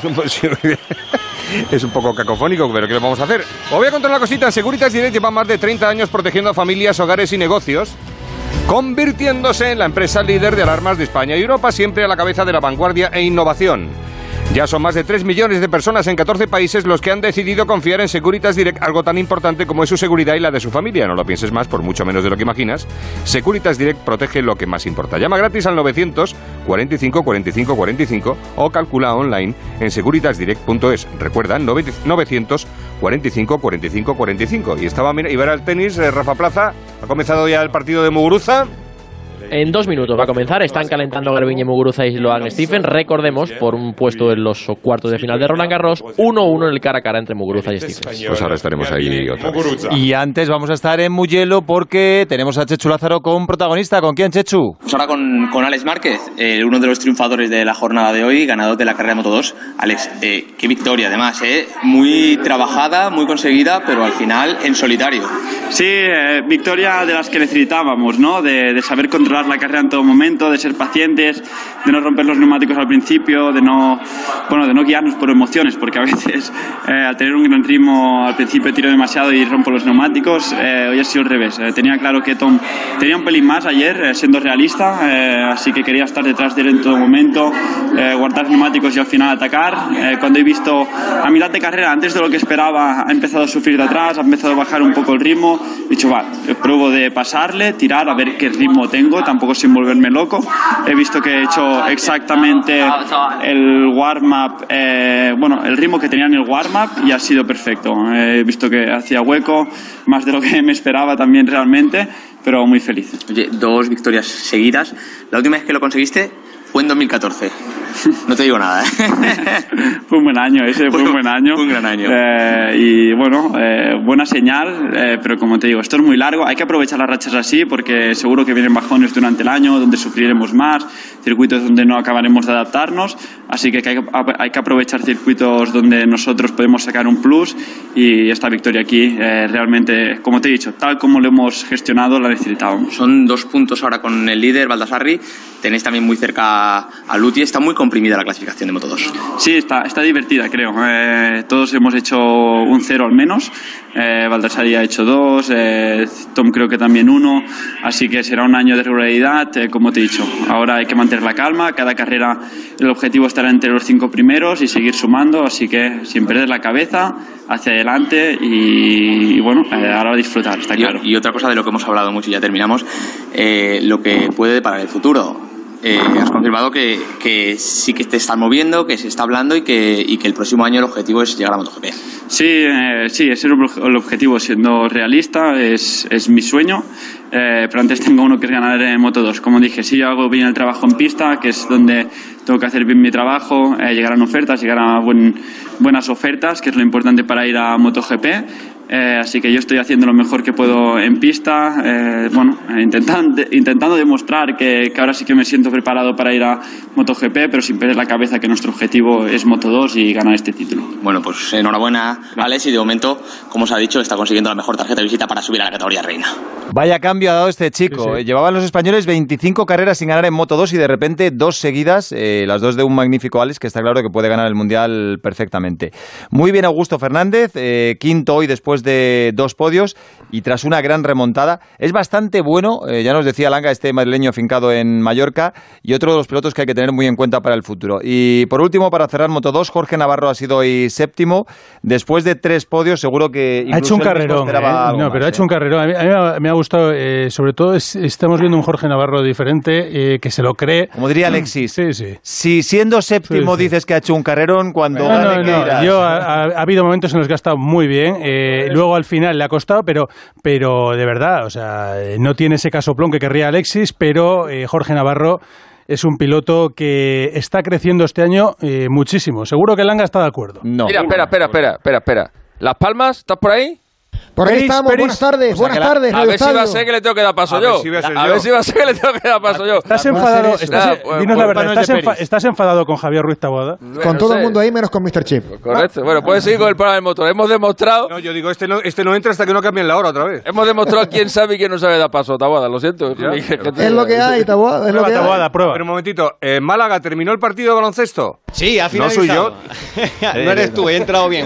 es un poco cacofónico, pero ¿qué le vamos a hacer? Os voy a contar una cosita. Securitas Direct lleva más de 30 años protegiendo a familias, hogares y negocios, convirtiéndose en la empresa líder de alarmas de España y Europa, siempre a la cabeza de la vanguardia e innovación. Ya son más de 3 millones de personas en 14 países los que han decidido confiar en Securitas Direct, algo tan importante como es su seguridad y la de su familia. No lo pienses más, por mucho menos de lo que imaginas. Securitas Direct protege lo que más importa. Llama gratis al 900 45 45 45 o calcula online en securitasdirect.es. Recuerda, 900 45 45 45. Y iba a ir al tenis, Rafa Plaza. Ha comenzado ya el partido de Muguruza. En 2 minutos va a comenzar. Están calentando Garbiñe Muguruza y Sloan Stephen. Recordemos, por un puesto en los cuartos de final de Roland Garros, 1-1 en el cara a cara entre Muguruza y Stephen. Pues ahora estaremos ahí otra vez. Y antes vamos a estar en Mugello porque tenemos a Chechu Lázaro con protagonista. ¿Con quién, Chechu? Pues ahora con Alex Márquez, uno de los triunfadores de la jornada de hoy, ganador de la carrera de Moto2. Alex, qué victoria además, muy trabajada, muy conseguida, pero al final en solitario. Sí, victoria de las que necesitábamos, ¿no? De saber controlar la carrera en todo momento, de ser pacientes, de no romper los neumáticos al principio, de no guiarnos por emociones, porque a veces al tener un gran ritmo al principio tiro demasiado y rompo los neumáticos. Hoy ha sido al revés. Tenía claro que Tom tenía un pelín más ayer, siendo realista, así que quería estar detrás de él en todo momento, guardar neumáticos y al final atacar. Cuando he visto a mitad de carrera, antes de lo que esperaba, ha empezado a sufrir de atrás, ha empezado a bajar un poco el ritmo. He dicho, pruebo de pasarle, tirar, a ver qué ritmo tengo, tampoco sin volverme loco. He visto que he hecho exactamente el warm-up, el ritmo que tenía en el warm-up y ha sido perfecto. He visto que hacía hueco, más de lo que me esperaba también realmente, pero muy feliz. Oye, 2 victorias seguidas. La última vez que lo conseguiste fue en 2014. No te digo nada, Fue un buen año ese, fue un buen año. Fue un gran año. Y buena señal, pero como te digo, esto es muy largo. Hay que aprovechar las rachas así porque seguro que vienen bajones durante el año donde sufriremos más, circuitos donde no acabaremos de adaptarnos. Así que hay que aprovechar circuitos donde nosotros podemos sacar un plus y esta victoria aquí realmente, como te he dicho, tal como lo hemos gestionado, la necesitábamos. Son 2 puntos ahora con el líder, Baldassarri. Tenéis también muy cerca a Luti. Está muy comprimida la clasificación de Moto2. Sí, está divertida, creo. Todos hemos hecho un 0 al menos. Baldassarri ha hecho 2, Tom creo que también 1. Así que será un año de regularidad, como te he dicho. Ahora hay que mantener la calma. Cada carrera el objetivo estará entre los 5 primeros y seguir sumando. Así que sin perder la cabeza, hacia adelante y ahora disfrutar, está claro. Y otra cosa de lo que hemos hablado mucho y ya terminamos, lo que puede deparar el futuro. Has confirmado que sí que te están moviendo, que se está hablando y que el próximo año el objetivo es llegar a MotoGP. Sí, ese es el objetivo, siendo realista, es mi sueño. Pero antes tengo uno que es ganar en Moto2. Como dije, si yo hago bien el trabajo en pista, que es donde tengo que hacer bien mi trabajo, llegar a ofertas, llegar a buenas ofertas, que es lo importante para ir a MotoGP. Así que yo estoy haciendo lo mejor que puedo en pista, intentando demostrar que ahora sí que me siento preparado para ir a MotoGP, pero sin perder la cabeza que nuestro objetivo es Moto2 y ganar este título. Bueno, pues enhorabuena, Alex, y de momento, como os ha dicho, está consiguiendo la mejor tarjeta de visita para subir a la categoría reina. Vaya cambio ha dado este chico. Sí. Llevaban los españoles 25 carreras sin ganar en Moto2 y de repente 2 seguidas, las 2 de un magnífico Alex, que está claro que puede ganar el Mundial perfectamente. Muy bien Augusto Fernández, quinto hoy después de 2 podios y tras una gran remontada. Es bastante bueno, ya nos decía Langa, este madrileño afincado en Mallorca, y otro de los pilotos que hay que tener muy en cuenta para el futuro. Y por último, para cerrar Moto2, Jorge Navarro ha sido hoy séptimo. Después de 3 podios, seguro que ha hecho un carrerón. Ha hecho un carrerón. A mí me ha gustado, sobre todo, estamos viendo un Jorge Navarro diferente, que se lo cree. Como diría Alexis, sí. Si siendo séptimo dices que ha hecho un carrerón, cuando gane, ¿qué dirás? Ha habido momentos en los que ha estado muy bien, luego al final le ha costado, pero de verdad, o sea, no tiene ese casoplón que querría Alexis, pero Jorge Navarro es un piloto que está creciendo este año muchísimo. Seguro que Langa está de acuerdo. No. Mira, espera. Las Palmas, ¿estás por ahí? Por ahí estamos, buenas tardes, buenas tardes. A ver si va a ser que le tengo que dar paso yo. A ver si va a ser que le tengo que dar paso yo. ¿Estás enfadado? Dinos la verdad, ¿estás enfadado con Javier Ruiz Taboada? Con todo el mundo ahí, menos con Mr. Chip. Correcto. Bueno, puedes seguir con el programa del motor. Hemos demostrado... No, yo digo, este no entra hasta que no cambien la hora otra vez. Hemos demostrado quién sabe y quién no sabe dar paso, Taboada, lo siento. Es lo que hay, Taboada, es lo que hay. Taboada, prueba. Pero un momentito, ¿Málaga terminó el partido de baloncesto? Sí, ha finalizado. No soy yo. No eres tú, he entrado bien.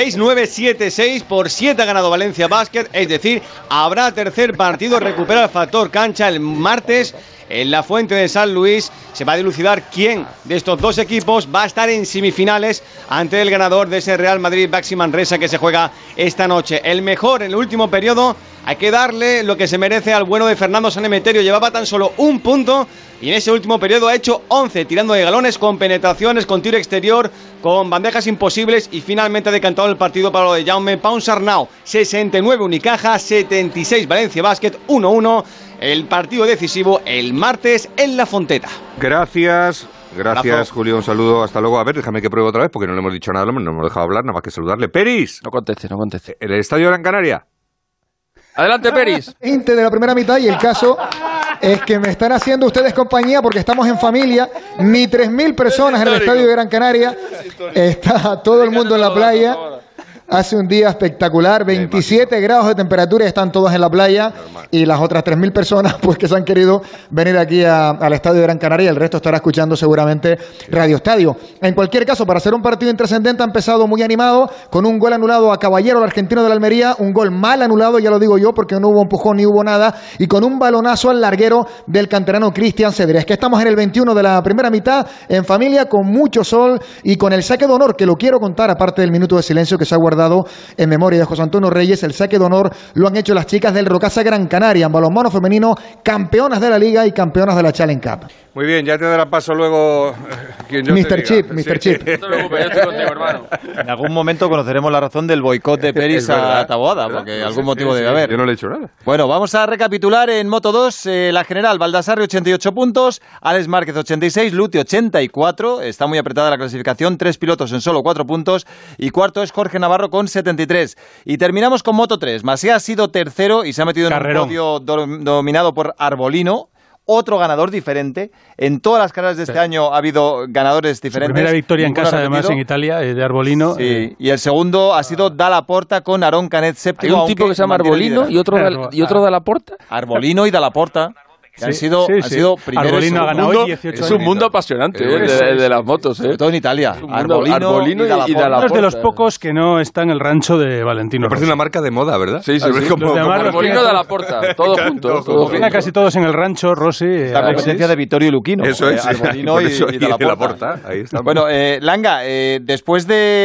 6-9-7-6 por 7 ha ganado Valencia Basket, es decir, habrá tercer partido, recupera el factor cancha el martes en la Fuente de San Luis. Se va a dilucidar quién de estos dos equipos va a estar en semifinales ante el ganador de ese Real Madrid-Baxi Manresa que se juega esta noche. El mejor en el último periodo, hay que darle lo que se merece al bueno de Fernando San Emeterio. Llevaba tan solo un punto y en ese último periodo ha hecho 11, tirando de galones, con penetraciones, con tiro exterior, con bandejas imposibles, y finalmente ha decantado el partido para lo de Jaume Ponsarnau. 69 Unicaja, 76 Valencia Basket, 1-1. El partido decisivo el martes en La Fonteta. Gracias, Julio, un saludo, hasta luego. A ver, déjame que pruebe otra vez porque no le hemos dicho nada al hombre, no hemos dejado hablar, nada más que saludarle. Peris. No conteste. ¿El estadio de Gran Canaria? Adelante, Peris. 20 de la primera mitad, y el caso es que me están haciendo ustedes compañía porque estamos en familia. Ni 3.000 personas en el estadio de Gran Canaria. Está todo el mundo en la playa. Hace un día espectacular, 27 grados de temperatura y están todos en la playa. Y las otras 3.000 personas pues que se han querido venir aquí al estadio de Gran Canaria, el resto estará escuchando seguramente Radio Estadio. En cualquier caso, para ser un partido intrascendente, ha empezado muy animado, con un gol anulado a Caballero, el argentino de la Almería, un gol mal anulado, ya lo digo yo, porque no hubo empujón ni hubo nada, y con un balonazo al larguero del canterano Cristian Cedrés. Que estamos en el 21 de la primera mitad, en familia, con mucho sol y con el saque de honor, que lo quiero contar, aparte del minuto de silencio que se ha guardado en memoria de José Antonio Reyes. El saque de honor lo han hecho las chicas del Rocasa Gran Canaria, en balonmano femenino, campeonas de la Liga y campeonas de la Challenge Cup. Muy bien, ya te dará paso luego quien yo Mr. Chip. No te preocupes, yo estoy contigo, hermano. En algún momento conoceremos la razón del boicot de Peris a Taboada, porque algún motivo debe haber. Yo no le he hecho nada. Bueno, vamos a recapitular en Moto 2, la general: Baldassarri 88 puntos, Alex Márquez 86, Lute 84, está muy apretada la clasificación, 3 pilotos en solo 4 puntos, y cuarto es Jorge Navarro con 73. Y terminamos con Moto 3, Masia ha sido tercero y se ha metido en un podio dominado por Arbolino. Otro ganador diferente. En todas las carreras de este año ha habido ganadores diferentes. Su primera victoria en casa, además, en Italia, de Arbolino. Sí, y el segundo ha sido Dalla Porta con Aaron Canet séptimo. Hay un tipo que se llama Arbolino y otro Dalla Porta. Arbolino y Dalla Porta. Han sido primeros. Arbolino ha ganado hoy 18 años. Es un mundo apasionante el de las motos. Sobre todo en Italia. Arbolino y Dalla Porta. Uno de los pocos que no está en el rancho de Valentino. Me parece una marca de moda, ¿verdad? Sí, como Arbolino y Dalla Porta. Todo junto. Casi todos en el rancho, Rossi. La competencia de Vittorio y Luquino. Eso es. Arbolino y Dalla Porta. Ahí está. Bueno, Langa, después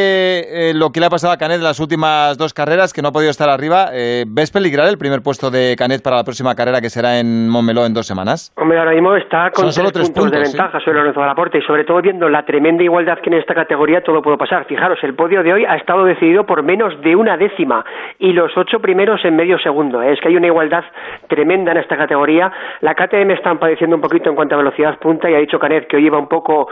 de lo que le ha pasado a Canet en las últimas 2 carreras, que no ha podido estar arriba, ¿ves peligrar el primer puesto de Canet para la próxima carrera, que será en Montmeló en 2 semanas? Hombre, ahora mismo está con 3 puntos de ventaja sobre Lorenzo Dalla Porta, y sobre todo viendo la tremenda igualdad que en esta categoría todo puede pasar. Fijaros, el podio de hoy ha estado decidido por menos de una décima y los 8 primeros en medio segundo. Es que hay una igualdad tremenda en esta categoría. La KTM están padeciendo un poquito en cuanto a velocidad punta, y ha dicho Canet que hoy iba un poco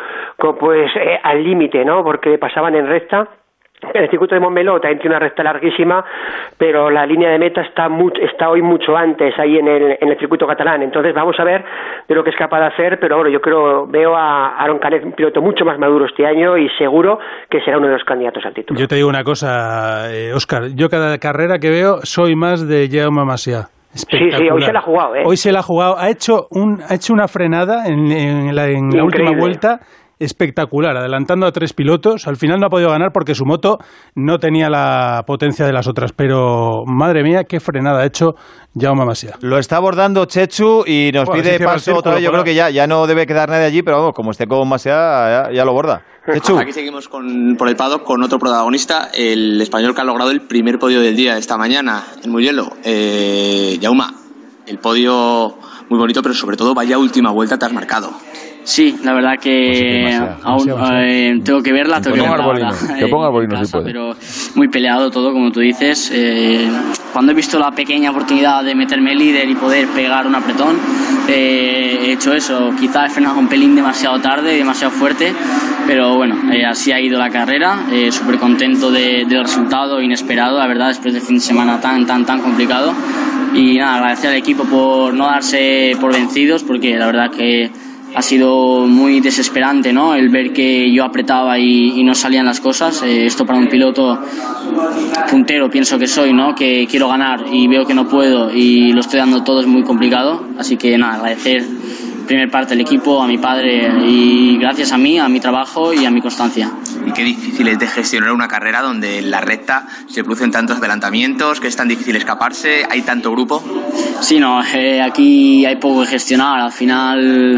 al límite, ¿no? Porque pasaban en recta. El circuito de Montmeló también tiene una recta larguísima, pero la línea de meta está hoy mucho antes ahí en el circuito catalán. Entonces vamos a ver de lo que es capaz de hacer, pero bueno, veo a Aaron Canet, un piloto mucho más maduro este año, y seguro que será uno de los candidatos al título. Yo te digo una cosa, Óscar, yo cada carrera que veo soy más de Jaume Masia. Sí, hoy se la ha jugado, Hoy se la ha jugado, ha hecho una frenada en la última vuelta espectacular, adelantando a 3 pilotos. Al final no ha podido ganar porque su moto no tenía la potencia de las otras, pero madre mía, qué frenada ha hecho Jaume Masia. Lo está abordando Chechu y nos pide paso otra vez. Yo creo que ya no debe quedar nadie allí, pero vamos, como esté con Masia, ya lo borda. Chechu. Aquí seguimos por el paddock con otro protagonista, el español que ha logrado el primer podio del día esta mañana en Mugello. Jaume, el podio muy bonito, pero sobre todo vaya última vuelta te has marcado. Sí, la verdad que aún tengo que verla, que ponga Arbolino si puede. Pero muy peleado todo, como tú dices. Cuando he visto la pequeña oportunidad de meterme líder y poder pegar un apretón, he hecho eso. Quizás he frenado un pelín demasiado tarde, demasiado fuerte, pero bueno, así ha ido la carrera, súper contento del resultado inesperado, la verdad, después de fin de semana tan complicado. Y nada, agradecer al equipo por no darse por vencidos, porque la verdad que ha sido muy desesperante, ¿no? El ver que yo apretaba y no salían las cosas. Esto para un piloto puntero, pienso que soy, ¿no? Que quiero ganar y veo que no puedo y lo estoy dando todo, es muy complicado. Así que nada, agradecer primer parte del equipo, a mi padre y gracias a mí, a mi trabajo y a mi constancia. Y qué difícil es de gestionar una carrera donde en la recta se producen tantos adelantamientos, que es tan difícil escaparse, hay tanto grupo. Sí, no, aquí hay poco que gestionar, al final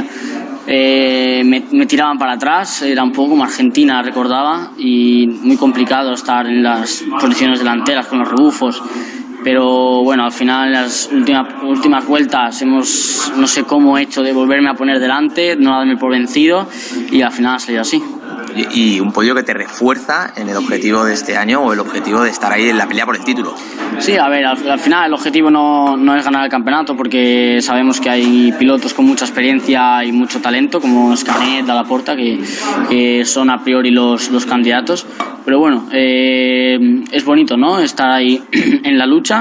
me tiraban para atrás, era un poco como Argentina, recordaba, y muy complicado estar en las posiciones delanteras con los rebufos. Pero bueno, al final, las últimas vueltas no sé cómo he hecho de volverme a poner delante, no darme por vencido y al final ha salido así. Y un podio que te refuerza en el objetivo de este año o el objetivo de estar ahí en la pelea por el título. Sí, a ver, al final el objetivo no es ganar el campeonato porque sabemos que hay pilotos con mucha experiencia y mucho talento como Canet, Dalla Porta, que son a priori los candidatos. Pero bueno, es bonito, ¿no? Estar ahí en la lucha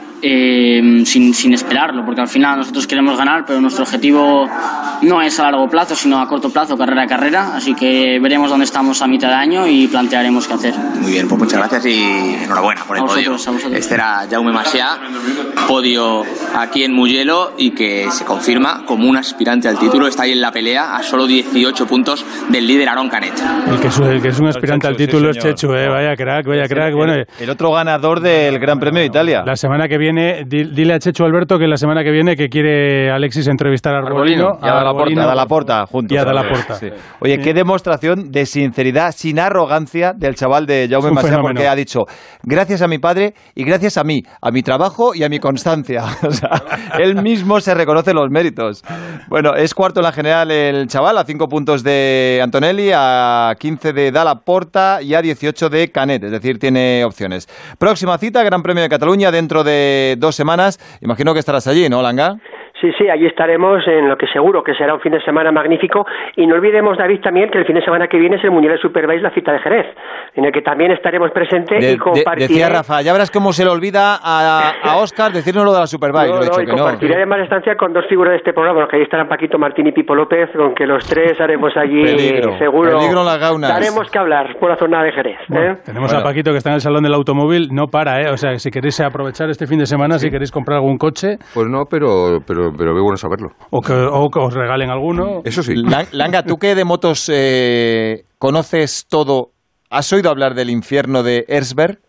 sin esperarlo, porque al final nosotros queremos ganar, pero nuestro objetivo no es a largo plazo, sino a corto plazo, carrera a carrera, así que veremos dónde estamos a mitad de año y plantearemos qué hacer. Muy bien, pues muchas gracias y enhorabuena por el podio. Este era Jaume Masia, podio aquí en Mugello y que se confirma como un aspirante al título, está ahí en la pelea a solo 18 puntos del líder Aron Canet. El que es un aspirante al título es Chechu, vaya crack. Bueno, el otro ganador del Gran Premio de Italia. La semana que viene, dile a Chechu Alberto que la semana que viene que quiere Alexis entrevistar a Arbolino y a Dalla Porta juntos. Y a Dalla Porta. Sí. Oye, qué demostración de sinceridad, sin arrogancia del chaval de Jaume Masia, porque ha dicho, gracias a mi padre y gracias a mí, a mi trabajo y a mi constancia. O sea, él mismo se reconoce los méritos. Bueno, es cuarto en la general el chaval, a 5 puntos de Antonelli, a 15 de Dalla Porta y a 18 de Canet, es decir, tiene opciones. Próxima cita, Gran Premio de Cataluña, dentro de 2 semanas. Imagino que estarás allí, ¿no, Langa? Sí, allí estaremos en lo que seguro que será un fin de semana magnífico. Y no olvidemos, David, también que el fin de semana que viene es el Mundial de Superbike, la cita de Jerez, en el que también estaremos presentes y compartiré... Decía Rafa, ya verás cómo se le olvida a Óscar decirnos lo de la Superbike. Compartiré además estancia con 2 figuras de este programa, que ahí estarán Paquito Martín y Pipo López, con que los 3 haremos allí, seguro, peligro en las gaunas. Daremos que hablar por la zona de Jerez. Bueno, tenemos a Paquito que está en el Salón del Automóvil, no para, o sea, si queréis aprovechar este fin de semana, si queréis comprar algún coche... Pues no, pero veo bueno saberlo. O que os regalen alguno. Eso sí. Langa, ¿tú qué de motos conoces todo? ¿Has oído hablar del infierno de Erzberg?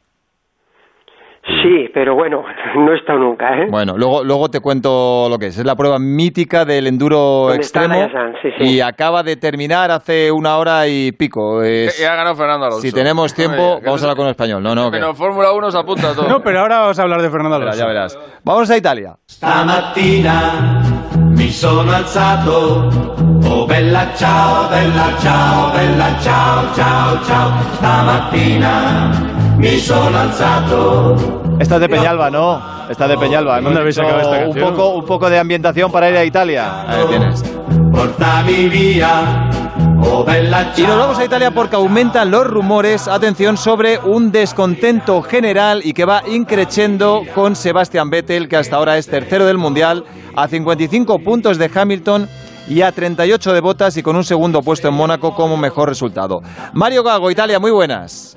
Sí, pero bueno, no he estado nunca, ¿eh? Bueno, luego te cuento lo que es. Es la prueba mítica del enduro extremo y acaba de terminar hace 1 hora y pico. Y ha ganado Fernando Alonso. Si tenemos tiempo, vamos a hablar con el español. Pero Fórmula 1 se apunta a todo. No, pero ahora vamos a hablar de Fernando Alonso. Ya verás. Vamos a Italia. Stamattina mi sono alzato, oh bella ciao, bella ciao, bella ciao, ciao, ciao. Stamattina mi sono alzato. Esta es de Peñalba, ¿no? Esta es de Peñalba. ¿Dónde habéis sacado esta canción? Un poco de ambientación para ir a Italia. Ahí tienes. Portami via, oh bella ciao. Y nos vamos a Italia porque aumentan los rumores, atención, sobre un descontento general y que va increciendo con Sebastian Vettel, que hasta ahora es tercero del Mundial, a 55 puntos de Hamilton y a 38 de Bottas y con un segundo puesto en Mónaco como mejor resultado. Mario Gago, Italia, muy buenas.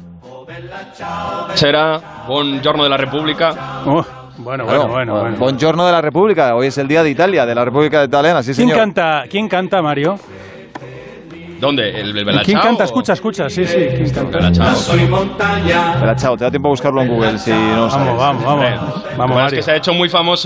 Será Buongiorno de la República. Bueno. Buongiorno de la República. Hoy es el día de Italia, de la República Italiana, sí, señor. ¿Quién canta, Mario? ¿Dónde? ¿El Bella ¿Quién Ciao? canta? Escucha, sí. ¿Quién canta? Bella Ciao. Bella Ciao, te da tiempo a buscarlo en Google si no sabes. Vamos. Es que se ha hecho muy famoso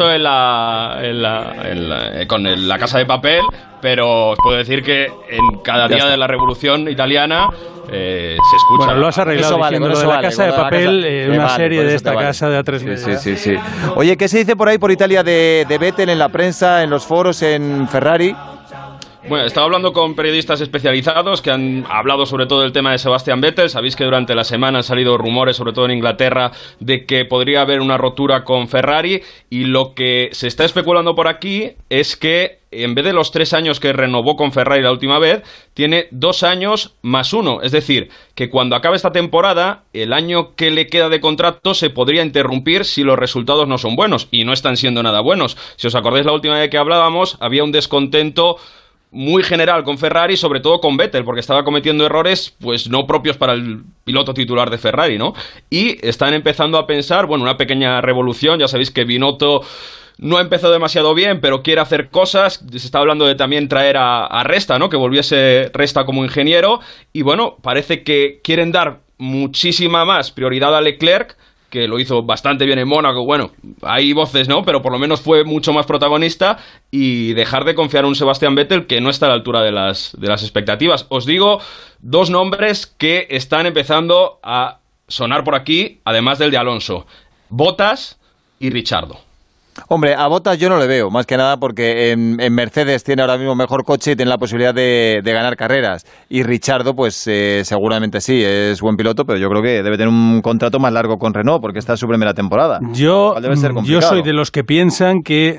con la Casa de Papel, pero os puedo decir que en cada día de la Revolución Italiana se escucha. Bueno, lo has arreglado diciendo lo de la Casa de Papel, una serie de esta casa de A3 Sí. Oye, ¿qué se dice por ahí por Italia de Vettel en la prensa, en los foros, en Ferrari? Bueno, estaba hablando con periodistas especializados que han hablado sobre todo del tema de Sebastian Vettel. Sabéis que durante la semana han salido rumores, sobre todo en Inglaterra, de que podría haber una rotura con Ferrari, y lo que se está especulando por aquí es que en vez de los 3 años que renovó con Ferrari la última vez, tiene 2 años más 1. Es decir, que cuando acabe esta temporada, el año que le queda de contrato se podría interrumpir si los resultados no son buenos, y no están siendo nada buenos. Si os acordáis la última vez que hablábamos, había un descontento muy general con Ferrari, sobre todo con Vettel, porque estaba cometiendo errores pues no propios para el piloto titular de Ferrari, ¿no? Y están empezando a pensar, bueno, una pequeña revolución. Ya sabéis que Binotto no ha empezado demasiado bien, pero quiere hacer cosas. Se está hablando de también traer a Resta, ¿no? Que volviese Resta como ingeniero. Y bueno, parece que quieren dar muchísima más prioridad a Leclerc, que lo hizo bastante bien en Mónaco. Bueno, hay voces, ¿no? Pero por lo menos fue mucho más protagonista, y dejar de confiar en un Sebastian Vettel que no está a la altura de las expectativas. Os digo 2 nombres que están empezando a sonar por aquí, además del de Alonso: Bottas y Ricciardo. Hombre, a Bottas yo no le veo, más que nada porque en Mercedes tiene ahora mismo mejor coche y tiene la posibilidad de ganar carreras. Y Ricciardo, pues seguramente sí, es buen piloto, pero yo creo que debe tener un contrato más largo con Renault, porque esta es su primera temporada. Yo soy de los que piensan que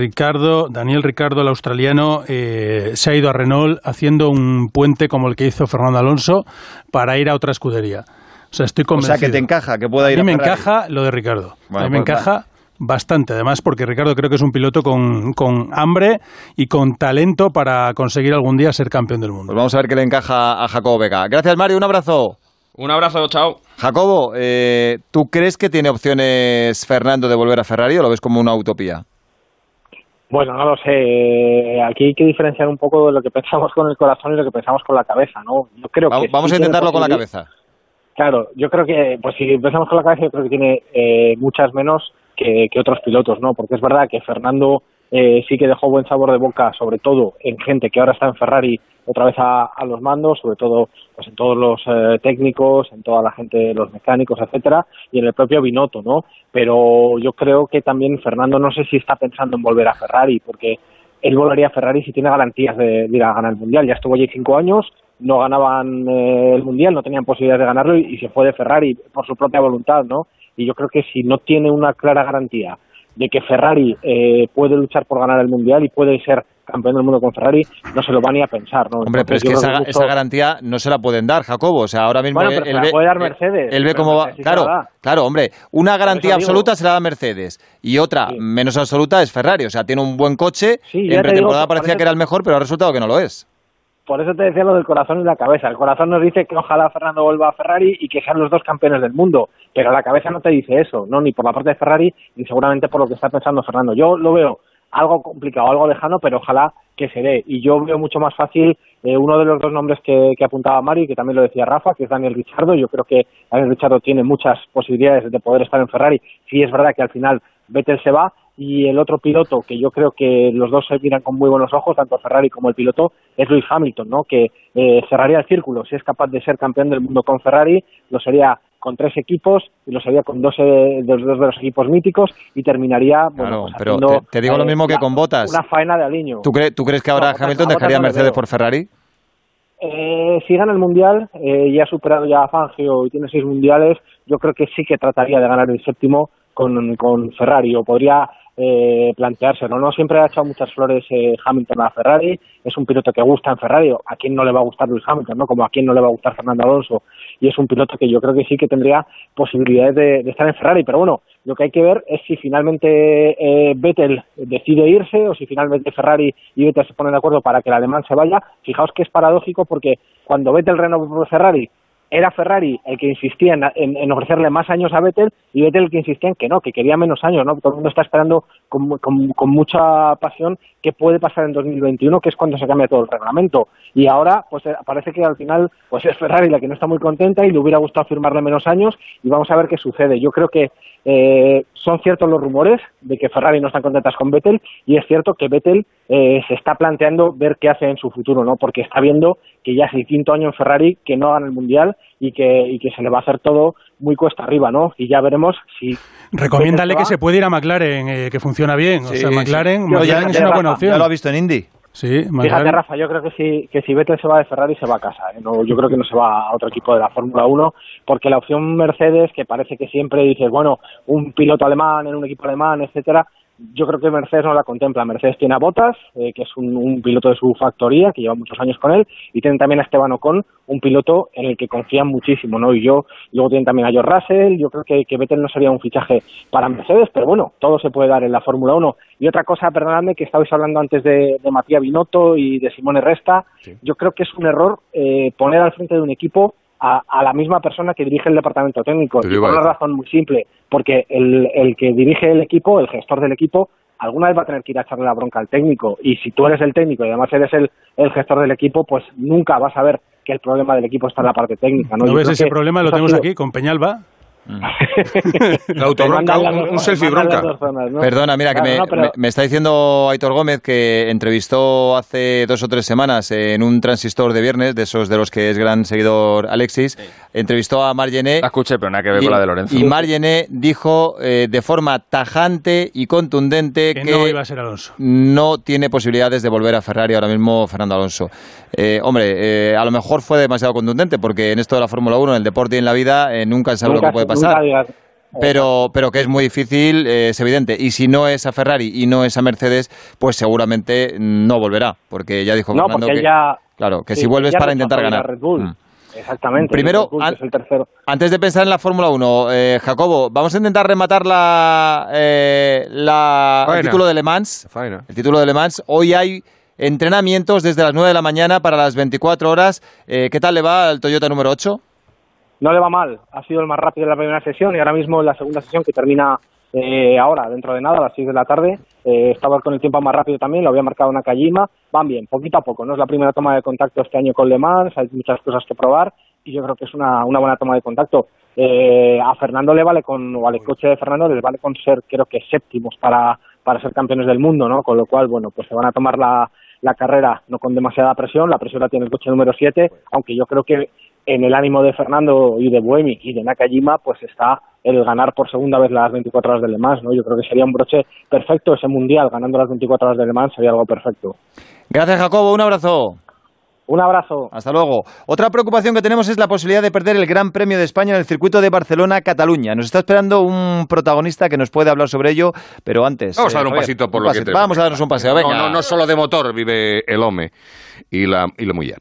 Daniel Ricciardo, el australiano, se ha ido a Renault haciendo un puente como el que hizo Fernando Alonso para ir a otra escudería. O sea, estoy convencido. O sea, que te encaja, que pueda ir a mí me Ferrari. encaja lo de Ricciardo. Bueno, a mí me encaja bastante, además, porque Ricciardo creo que es un piloto con hambre y con talento para conseguir algún día ser campeón del mundo. Pues vamos a ver qué le encaja a Jacobo Beca. Gracias, Mario, un abrazo. Un abrazo, chao. Jacobo, ¿tú crees que tiene opciones Fernando de volver a Ferrari o lo ves como una utopía? Bueno, no lo sé. Aquí hay que diferenciar un poco de lo que pensamos con el corazón y lo que pensamos con la cabeza, ¿no? Yo creo que vamos a intentarlo con la cabeza. Claro, yo creo que, pues si pensamos con la cabeza, yo creo que tiene muchas menos que otros pilotos, ¿no? Porque es verdad que Fernando sí que dejó buen sabor de boca, sobre todo en gente que ahora está en Ferrari otra vez a los mandos, sobre todo pues en todos los técnicos, en toda la gente, los mecánicos, etcétera, y en el propio Binotto, ¿no? Pero yo creo que también Fernando no sé si está pensando en volver a Ferrari, porque él volvería a Ferrari si tiene garantías de ir a ganar el Mundial. Ya estuvo allí 5 años, no ganaban el Mundial, no tenían posibilidades de ganarlo y se fue de Ferrari por su propia voluntad, ¿no? Y yo creo que si no tiene una clara garantía de que Ferrari puede luchar por ganar el Mundial y puede ser campeón del mundo con Ferrari, no se lo van ni a pensar, ¿no? Hombre, pero es que esa garantía no se la pueden dar, Jacobo. O sea, ahora mismo bueno, pero se la puede dar Mercedes. Él ve cómo va. Claro, hombre, una garantía absoluta se la da Mercedes y otra menos absoluta es Ferrari. O sea, tiene un buen coche. En pretemporada parecía que era el mejor, pero ha resultado que no lo es. Por eso te decía lo del corazón y la cabeza. El corazón nos dice que ojalá Fernando vuelva a Ferrari y que sean los 2 campeones del mundo, pero la cabeza no te dice eso, no, ni por la parte de Ferrari ni seguramente por lo que está pensando Fernando. Yo lo veo algo complicado, algo lejano, pero ojalá que se dé. Y yo veo mucho más fácil uno de los 2 nombres que apuntaba Mari, que también lo decía Rafa, que es Daniel Ricciardo. Yo creo que Daniel Ricciardo tiene muchas posibilidades de poder estar en Ferrari. Sí es verdad que al final Vettel se va. Y el otro piloto que yo creo que los dos se miran con muy buenos ojos, tanto Ferrari como el piloto, es Lewis Hamilton, ¿no? Que cerraría el círculo. Si es capaz de ser campeón del mundo con Ferrari, lo sería con 3 equipos y lo sería con 2 de los equipos míticos y terminaría, bueno, pues pero haciendo, te digo lo mismo que con Bottas. Una faena de aliño. ¿Tú crees que ahora Hamilton dejaría Mercedes por Ferrari? Si gana el Mundial y ha superado ya a Fangio y tiene 6 mundiales, yo creo que sí que trataría de ganar el 7º con Ferrari, o podría planteárselo, ¿no? Siempre ha echado muchas flores Hamilton a Ferrari, es un piloto que gusta en Ferrari, a quién no le va a gustar Lewis Hamilton, ¿no? Como a quién no le va a gustar Fernando Alonso, y es un piloto que yo creo que sí que tendría posibilidades de estar en Ferrari, pero bueno, lo que hay que ver es si finalmente Vettel decide irse o si finalmente Ferrari y Vettel se ponen de acuerdo para que el alemán se vaya. Fijaos que es paradójico porque cuando Vettel renovó por Ferrari, era Ferrari el que insistía en ofrecerle más años a Vettel y Vettel el que insistía en que no, que quería menos años, ¿no? Todo el mundo está esperando con mucha pasión qué puede pasar en 2021, que es cuando se cambia todo el reglamento. Y ahora, pues parece que al final pues es Ferrari la que no está muy contenta y le hubiera gustado firmarle menos años y vamos a ver qué sucede. Yo creo que son ciertos los rumores de que Ferrari no están contentas con Vettel y es cierto que Vettel se está planteando ver qué hace en su futuro, ¿no? Porque está viendo que ya es el 5º año en Ferrari que no gana el Mundial y que se le va a hacer todo muy cuesta arriba, ¿no? Y ya veremos si... Recomiéndale que se puede ir a McLaren, que funciona bien. Sí, o sea, McLaren sí. es una buena opción. Ya lo ha visto en Indy. Sí, Fíjate, Rafa, yo creo que si Vettel se va de Ferrari se va a casa. No, yo creo que no se va a otro equipo de la Fórmula 1, porque la opción Mercedes, que parece que siempre dices, bueno, un piloto alemán en un equipo alemán, etcétera, yo creo que Mercedes no la contempla. Mercedes tiene a Bottas, que es un piloto de su factoría, que lleva muchos años con él, y tienen también a Esteban Ocon, un piloto en el que confían muchísimo, ¿no? Y luego tienen también a George Russell. Yo creo que Vettel no sería un fichaje para Mercedes, pero bueno, todo se puede dar en la Fórmula 1. Y otra cosa, perdonadme, que estabais hablando antes de Matías Binotto y de Simone Resta, sí. Yo creo que es un error poner al frente de un equipo a la misma persona que dirige el departamento técnico, y por una razón muy simple, porque el que dirige el equipo, el gestor del equipo, alguna vez va a tener que ir a echarle la bronca al técnico, y si tú eres el técnico y además eres el gestor del equipo, pues nunca vas a ver que el problema del equipo está en la parte técnica. ¿No ves ese problema? Lo tenemos aquí con Peñalba. La autobronca, un selfie bronca. ¿No? Perdona, mira, me está diciendo Aitor Gómez que entrevistó hace 2 o 3 semanas en un transistor de viernes, de esos de los que es gran seguidor Alexis, entrevistó a Marc Gené. La escuché, pero nada que ver con la de Lorenzo. Y Marc Gené dijo de forma tajante y contundente que no iba a ser Alonso. No tiene posibilidades de volver a Ferrari ahora mismo Fernando Alonso. A lo mejor fue demasiado contundente, porque en esto de la Fórmula 1, en el deporte y en la vida, nunca se sabe lo que puede pasar. Pero que es muy difícil, es evidente. Y si no es a Ferrari y no es a Mercedes, pues seguramente no volverá, porque ya dijo Fernando que si vuelves para intentar ganar. Red Bull. Exactamente. Primero, es el tercero. Antes de pensar en la Fórmula 1, Jacobo, vamos a intentar rematar el título de Le Mans. El título de Le Mans. Hoy hay entrenamientos desde las 9 de la mañana para las 24 horas. ¿Qué tal le va al Toyota número 8? No le va mal, ha sido el más rápido en la primera sesión y ahora mismo en la segunda sesión, que termina ahora, dentro de nada, a las 6 de la tarde, estaba con el tiempo más rápido también, lo había marcado Nakajima. Van bien, poquito a poco, no es la primera toma de contacto este año con Le Mans, hay muchas cosas que probar y yo creo que es una buena toma de contacto. A Fernando le vale o al coche de Fernando les vale con ser, creo que séptimos para ser campeones del mundo, ¿no? Con lo cual, bueno, pues se van a tomar la carrera no con demasiada presión, la presión la tiene el coche número 7, aunque yo creo que en el ánimo de Fernando y de Buemi y de Nakajima, pues está el ganar por segunda vez las 24 horas de Le Mans, ¿no? Yo creo que sería un broche perfecto ese mundial, ganando las 24 horas de Le Mans sería algo perfecto. Gracias, Jacobo, un abrazo. Un abrazo. Hasta luego. Otra preocupación que tenemos es la posibilidad de perder el Gran Premio de España en el circuito de Barcelona-Cataluña. Nos está esperando un protagonista que nos puede hablar sobre ello, pero antes... Vamos a dar un pasito por lo que tenemos. Vamos a darnos un paseo, venga. No solo de motor vive el home y la mujer.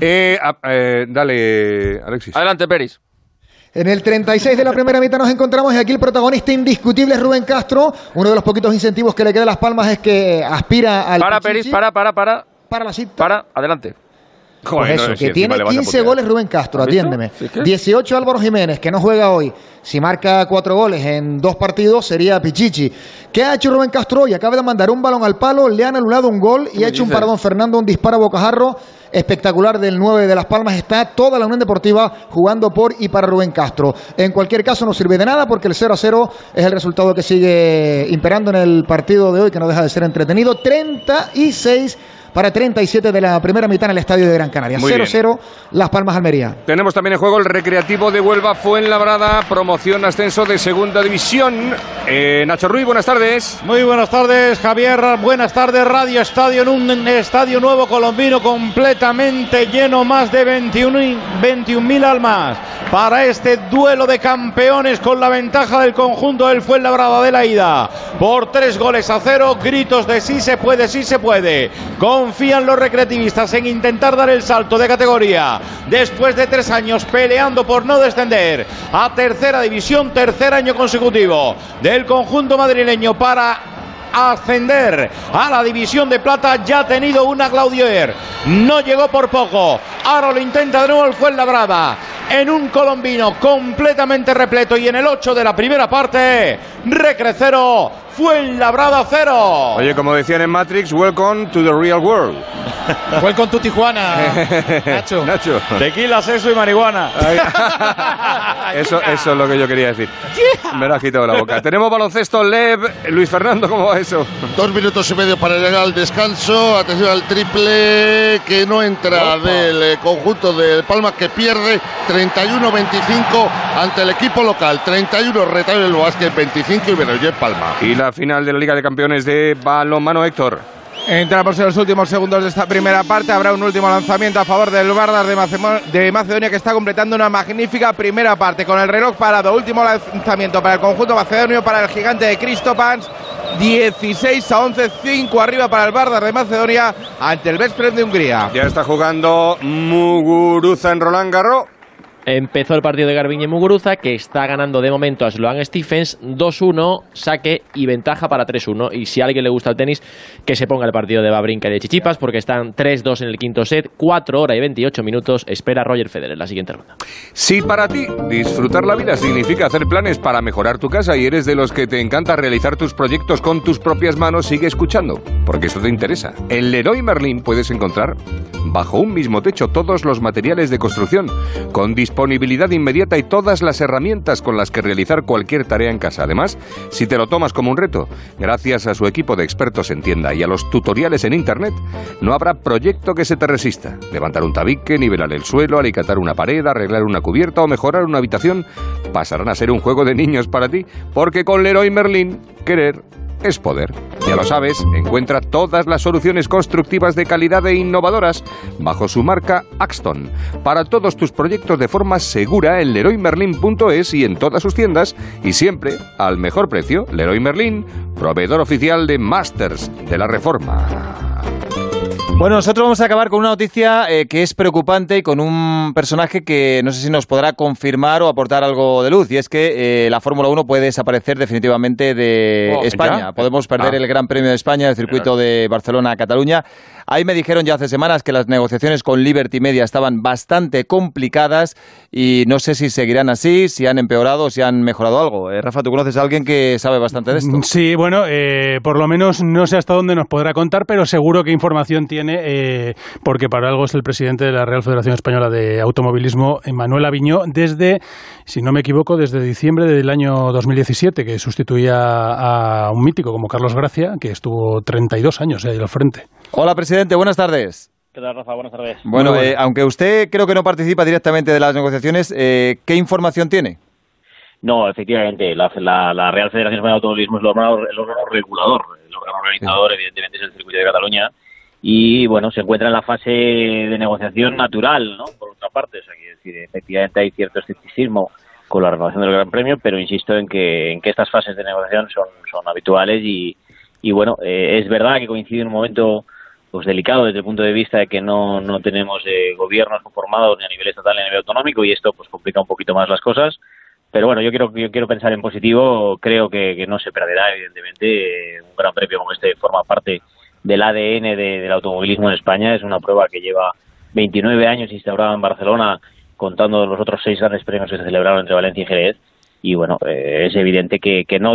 Dale, Alexis. Adelante, Peris. En el 36 de la primera mitad nos encontramos y aquí el protagonista indiscutible es Rubén Castro. Uno de los poquitos incentivos que le queda a Las Palmas es que aspira al... Para, Peris, para. Para la cita. Para, adelante. Pues eso, que tiene 15 goles Rubén Castro, atiéndeme. ¿Sí, 18 Álvaro Jiménez, que no juega hoy. Si marca 4 goles en 2 partidos sería Pichichi. ¿Qué ha hecho Rubén Castro hoy? Acaba de mandar un balón al palo, le han anulado un gol y ha hecho un paradón Fernando, un disparo a bocajarro espectacular del 9 de Las Palmas. Está toda la Unión Deportiva jugando por y para Rubén Castro. En cualquier caso no sirve de nada porque el 0-0 es el resultado que sigue imperando en el partido de hoy, que no deja de ser entretenido. 36 para 37 de la primera mitad en el estadio de Gran Canaria. 0-0 Las Palmas Almería. Tenemos también en juego el Recreativo de Huelva Fuenlabrada, promoción ascenso de segunda división. Nacho Ruiz, buenas tardes. Muy buenas tardes, Javier. Buenas tardes, Radio Estadio, en un estadio nuevo colombino completamente lleno, más de 21.000 almas para este duelo de campeones, con la ventaja del conjunto del Fuenlabrada de la ida por 3-0, gritos de sí se puede, sí se puede. Confían los recreativistas en intentar dar el salto de categoría después de 3 años peleando por no descender a tercera división, tercer año consecutivo del conjunto madrileño para ascender a la división de plata. Ya ha tenido una Claudier, no llegó por poco, ahora lo intenta de nuevo el Fuenlabrada en un colombino completamente repleto, y en el 8 de la primera parte, Recre 0, Fuenlabrada 0. Oye, como decían en Matrix, welcome to the real world. Welcome to Tijuana, Nacho. Tequila, sexo y marihuana. Eso es lo que yo quería decir. Me lo has quitado la boca. Tenemos baloncesto, Lev. Luis Fernando, ¿cómo va eso? 2 minutos y medio para llegar al descanso. Atención al triple que no entra del conjunto de Palma, que pierde 31-25 ante el equipo local. 31 Retail el Básquet, 25 y Benallet Palma. Y la final de la Liga de Campeones de balonmano, Héctor. Entramos en los últimos segundos de esta primera parte. Habrá un último lanzamiento a favor del Vardar de Macedonia, que está completando una magnífica primera parte con el reloj parado. Último lanzamiento para el conjunto macedonio, para el gigante de Kristopans. 16-11, 5 arriba para el Vardar de Macedonia ante el Veszprém de Hungría. Ya está jugando Muguruza en Roland Garros. Empezó el partido de Garbiñe Muguruza, que está ganando de momento a Sloane Stephens 2-1, saque y ventaja para 3-1. Y si a alguien le gusta el tenis, que se ponga el partido de Wawrinka y de Tsitsipas, porque están 3-2 en el quinto set, 4 horas y 28 minutos. Espera Roger Federer en la siguiente ronda. Si para ti disfrutar la vida significa hacer planes para mejorar tu casa y eres de los que te encanta realizar tus proyectos con tus propias manos, sigue escuchando, porque esto te interesa. En Leroy Merlin puedes encontrar bajo un mismo techo todos los materiales de construcción, con disponibilidad inmediata y todas las herramientas con las que realizar cualquier tarea en casa. Además, si te lo tomas como un reto, gracias a su equipo de expertos en tienda y a los tutoriales en internet, no habrá proyecto que se te resista. Levantar un tabique, nivelar el suelo, alicatar una pared, arreglar una cubierta o mejorar una habitación pasarán a ser un juego de niños para ti, porque con Leroy Merlin, querer es poder. Ya lo sabes, encuentra todas las soluciones constructivas de calidad e innovadoras bajo su marca Axton. Para todos tus proyectos de forma segura en leroymerlin.es y en todas sus tiendas, y siempre al mejor precio. Leroy Merlin, proveedor oficial de Masters de la Reforma. Bueno, nosotros vamos a acabar con una noticia que es preocupante y con un personaje que no sé si nos podrá confirmar o aportar algo de luz, y es que la Fórmula 1 puede desaparecer definitivamente de España. ¿Ya? Podemos perder el Gran Premio de España, el circuito de Barcelona-Cataluña. Ahí me dijeron ya hace semanas que las negociaciones con Liberty Media estaban bastante complicadas y no sé si seguirán así, si han empeorado o si han mejorado algo. Rafa, ¿tú conoces a alguien que sabe bastante de esto? Sí, bueno, por lo menos no sé hasta dónde nos podrá contar, pero seguro que información tiene, porque para algo es el presidente de la Real Federación Española de Automovilismo, Manuel Aviñó, desde, si no me equivoco, desde diciembre del año 2017, que sustituía a un mítico como Carlos Gracia, que estuvo 32 años ahí al frente. Hola, presidente, buenas tardes. ¿Qué tal, Rafa? Buenas tardes. Bueno, aunque usted creo que no participa directamente de las negociaciones, ¿qué información tiene? No, efectivamente, la Real Federación Española de Automovilismo es el órgano regulador, el órgano organizador, evidentemente, es el circuito de Cataluña, y bueno, se encuentra en la fase de negociación natural, ¿no? Por otra parte, o sea, quiere decir, efectivamente hay cierto escepticismo con la renovación del Gran Premio, pero insisto en que estas fases de negociación son habituales y bueno, es verdad que coincide en un momento pues delicado desde el punto de vista de que no tenemos gobiernos conformados ni a nivel estatal ni a nivel autonómico, y esto pues complica un poquito más las cosas, pero bueno, yo quiero pensar en positivo. Creo que no se perderá, evidentemente. Un Gran Premio como este forma parte del ADN del automovilismo en España. Es una prueba que lleva 29 años instaurada en Barcelona, contando los otros 6 grandes premios que se celebraron entre Valencia y Jerez, y bueno, es evidente que no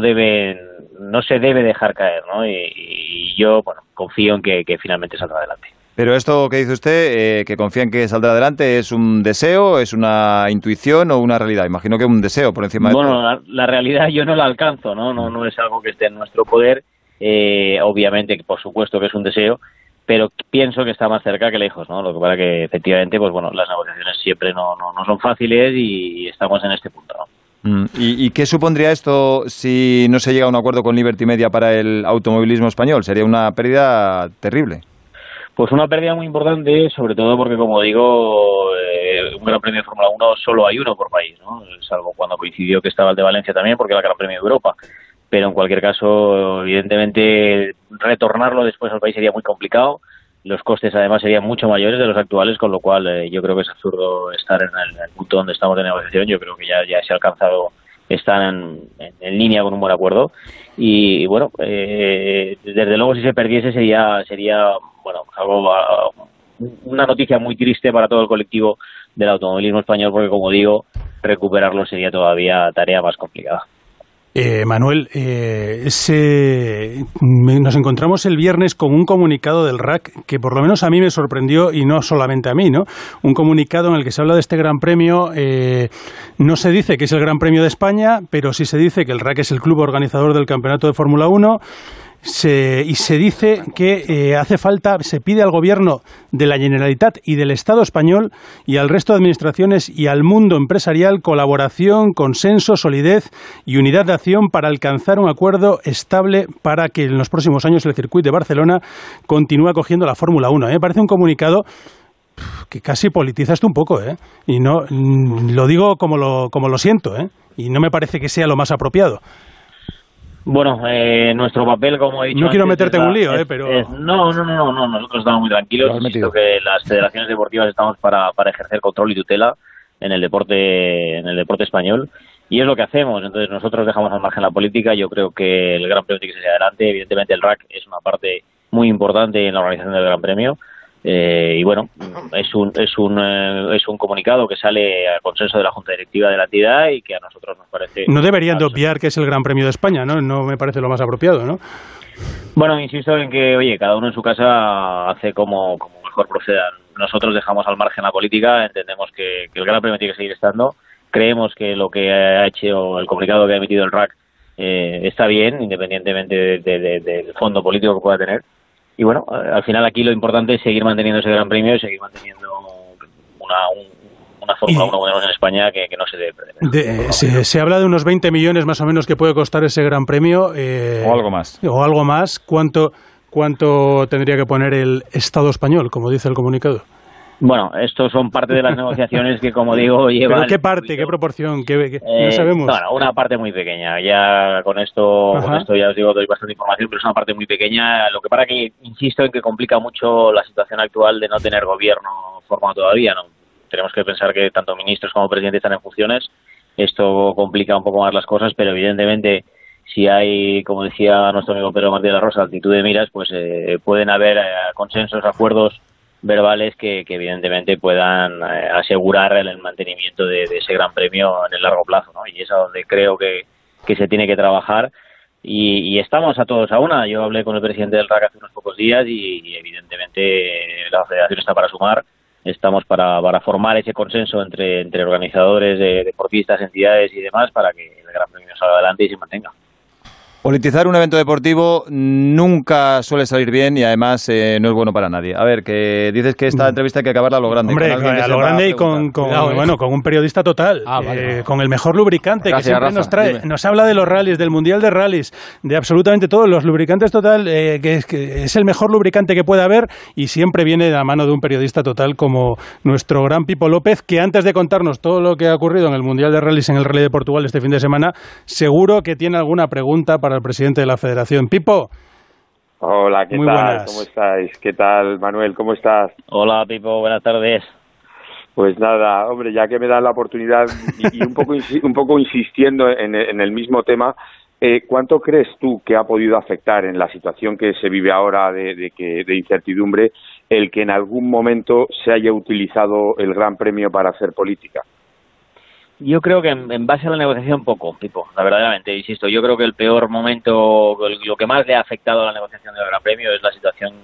se debe dejar caer, ¿no? Y yo, bueno, confío en que finalmente saldrá adelante. Pero esto que dice usted, que confía en que saldrá adelante, ¿es un deseo, es una intuición o una realidad? Imagino que un deseo por encima de todo. Bueno, la realidad yo no la alcanzo, no es algo que esté en nuestro poder. Obviamente, por supuesto que es un deseo, pero pienso que está más cerca que lejos, ¿no? Lo que pasa que efectivamente, pues bueno, las negociaciones siempre no son fáciles y estamos en este punto, ¿no? ¿Y qué supondría esto si no se llega a un acuerdo con Liberty Media para el automovilismo español? Sería una pérdida terrible. Pues una pérdida muy importante, sobre todo porque, como digo, un Gran Premio de Fórmula 1 solo hay uno por país, ¿no? Salvo cuando coincidió que estaba el de Valencia también, porque era el Gran Premio de Europa. Pero en cualquier caso, evidentemente, retornarlo después al país sería muy complicado. Los costes, además, serían mucho mayores de los actuales, con lo cual yo creo que es absurdo estar en el punto donde estamos de negociación. Yo creo que ya se ha alcanzado, están en línea con un buen acuerdo. Y bueno, desde luego, si se perdiese sería bueno, una noticia muy triste para todo el colectivo del automovilismo español, porque, como digo, recuperarlo sería todavía tarea más complicada. Manuel, nos encontramos el viernes con un comunicado del RAC que por lo menos a mí me sorprendió, y no solamente a mí, ¿no? Un comunicado en el que se habla de este Gran Premio. No se dice que es el Gran Premio de España, pero sí se dice que el RAC es el club organizador del campeonato de Fórmula 1. y se dice que hace falta, se pide al gobierno de la Generalitat y del Estado español y al resto de administraciones y al mundo empresarial colaboración, consenso, solidez y unidad de acción para alcanzar un acuerdo estable para que en los próximos años el circuito de Barcelona continúe acogiendo la Fórmula 1. Me parece un comunicado que casi politiza esto un poco, y no lo digo como lo siento, y no me parece que sea lo más apropiado. Bueno, nuestro papel, como he dicho... No quiero meterte en un lío, pero... No, nosotros estamos muy tranquilos. Insisto que las federaciones deportivas estamos para ejercer control y tutela en el deporte español, y es lo que hacemos. Entonces nosotros dejamos al margen la política. Yo creo que el Gran Premio tiene que salir adelante. Evidentemente el RAC es una parte muy importante en la organización del Gran Premio. Y bueno, es un comunicado que sale a consenso de la Junta Directiva de la entidad y que a nosotros nos parece... No deberían de obviar que es el Gran Premio de España, ¿no? No me parece lo más apropiado, ¿no? Bueno, insisto en que, oye, cada uno en su casa hace como mejor proceda. Nosotros dejamos al margen la política, entendemos que el Gran Premio tiene que seguir estando. Creemos que lo que ha hecho el comunicado que ha emitido el RAC está bien, independientemente del fondo político que pueda tener. Y bueno, al final aquí lo importante es seguir manteniendo ese Gran Premio y seguir manteniendo una Fórmula 1 en España que no se debe perder. Se habla de unos 20 millones más o menos que puede costar ese Gran Premio. O algo más. O algo más. ¿Cuánto tendría que poner el Estado español, como dice el comunicado? Bueno, estos son parte de las negociaciones que, como digo, llevan... ¿Pero qué parte, qué proporción? No sabemos. Bueno, una parte muy pequeña. Ya con esto ya os digo, doy bastante información, pero es una parte muy pequeña. Lo que para que, insisto en que complica mucho la situación actual de no tener gobierno formado todavía, ¿no? Tenemos que pensar que tanto ministros como presidentes están en funciones. Esto complica un poco más las cosas, pero evidentemente si hay, como decía nuestro amigo Pedro Martínez de la Rosa, altitud de miras, pues pueden haber consensos, acuerdos verbales que evidentemente puedan asegurar el mantenimiento de ese Gran Premio en el largo plazo, ¿no? Y es a donde creo que se tiene que trabajar y estamos a todos a una. Yo hablé con el presidente del RAC hace unos pocos días y evidentemente la federación está para sumar. Estamos para formar ese consenso entre organizadores, deportistas, entidades y demás para que el Gran Premio salga adelante y se mantenga. Politizar un evento deportivo nunca suele salir bien y además no es bueno para nadie. A ver, que dices que esta entrevista hay que acabarla a lo grande. Hombre, a lo grande y con un periodista total, vale. Con el mejor lubricante. Gracias, que siempre Rafa, nos trae. Dime. Nos habla de los rallies, del Mundial de Rallies, de absolutamente todos los lubricantes total, que es el mejor lubricante que puede haber y siempre viene de la mano de un periodista total como nuestro gran Pipo López, que antes de contarnos todo lo que ha ocurrido en el Mundial de Rallies en el Rally de Portugal este fin de semana, seguro que tiene alguna pregunta para el presidente de la Federación. Pipo. Hola, ¿qué Muy tal? buenas. ¿Cómo estáis? ¿Qué tal, Manuel? ¿Cómo estás? Hola, Pipo, buenas tardes. Pues nada, hombre, ya que me dan la oportunidad y un poco insistiendo en el mismo tema, ¿cuánto crees tú que ha podido afectar en la situación que se vive ahora de incertidumbre el que en algún momento se haya utilizado el Gran Premio para hacer política? Yo creo que en base a la negociación poco, Pipo, verdaderamente, insisto, yo creo que el peor momento, lo que más le ha afectado a la negociación del Gran Premio es la situación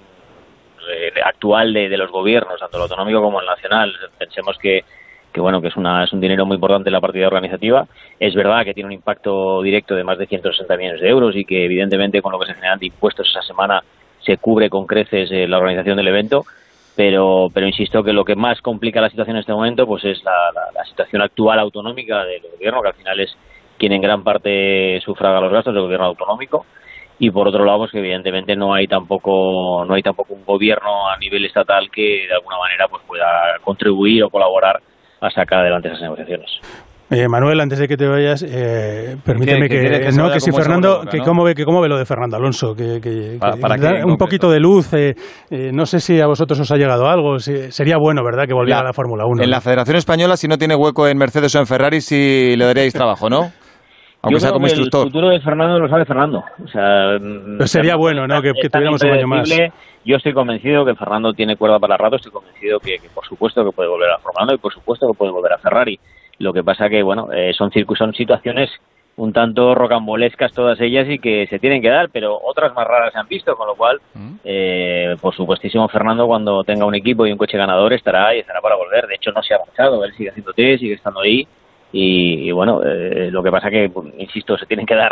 actual de los gobiernos, tanto el autonómico como el nacional. Pensemos que bueno, que es un dinero muy importante en la partida organizativa. Es verdad que tiene un impacto directo de más de 160 millones de euros y que evidentemente con lo que se generan de impuestos esa semana se cubre con creces la organización del evento. Pero insisto que lo que más complica la situación en este momento pues es la situación actual autonómica del gobierno, que al final es quien en gran parte sufraga los gastos del gobierno autonómico, y por otro lado pues que evidentemente no hay tampoco un gobierno a nivel estatal que de alguna manera pues pueda contribuir o colaborar a sacar adelante esas negociaciones. Manuel, antes de que te vayas, permíteme que si Fernando, que cómo ve lo de Fernando Alonso, para da un poquito de luz, no sé si a vosotros os ha llegado algo, sería bueno, ¿verdad?, que volviera a la Fórmula 1. En la Federación Española, si no tiene hueco en Mercedes o en Ferrari, sí le daríais trabajo, ¿no? Aunque sea como instructor. El futuro de Fernando lo sabe Fernando. O sea, pues sería bueno, ¿no?, que tuviéramos un año más. Yo estoy convencido que Fernando tiene cuerda para rato, estoy convencido que por supuesto que puede volver a Fórmula 1 y por supuesto que puede volver a Ferrari. Lo que pasa que, bueno, son situaciones un tanto rocambolescas todas ellas y que se tienen que dar, pero otras más raras se han visto, con lo cual, por supuestísimo, Fernando cuando tenga un equipo y un coche ganador estará para volver. De hecho, no se ha marchado, él sigue haciendo test, sigue estando ahí y bueno, lo que pasa que, insisto, se tienen que dar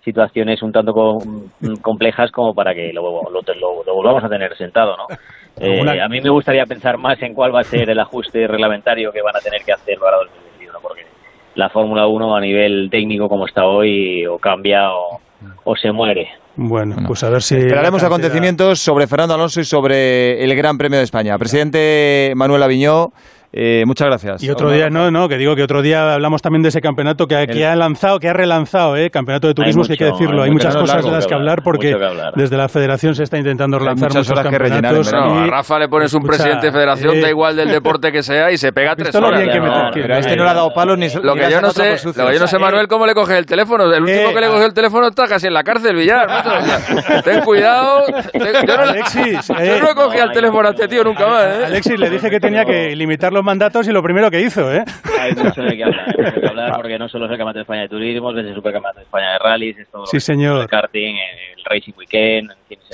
situaciones un tanto complejas como para que lo volvamos a tener sentado, ¿no? A mí me gustaría pensar más en cuál va a ser el ajuste reglamentario que van a tener que hacer para 2021, porque la Fórmula 1 a nivel técnico como está hoy o cambia o se muere. Bueno, pues a ver si... Esperaremos acontecimientos sobre Fernando Alonso y sobre el Gran Premio de España. Presidente Manuel Aviñó, muchas gracias. Y otro día, que digo que otro día hablamos también de ese campeonato que ha relanzado, campeonato de turismo, que hay que decirlo. Hay muchas cosas de las que hablar porque desde la federación se está intentando relanzar muchos campeonatos. A Rafa le pones un presidente de federación, da igual del deporte que sea, y se pega 3 horas. Pero a este no le ha dado palos ni lo que yo no sé, Manuel, cómo le coge el teléfono. El último que le cogió el teléfono está casi en la cárcel, Villar. Ten cuidado. Yo no cogía el teléfono a este tío nunca más. Alexis, le dije que tenía que limitar los mandatos y lo primero que hizo, Hay mucho de qué hablar, porque no solo es el Campeonato de España de Turismo, es el Supercampeonato de España de Rallys, es todo el karting, el Racing Weekend,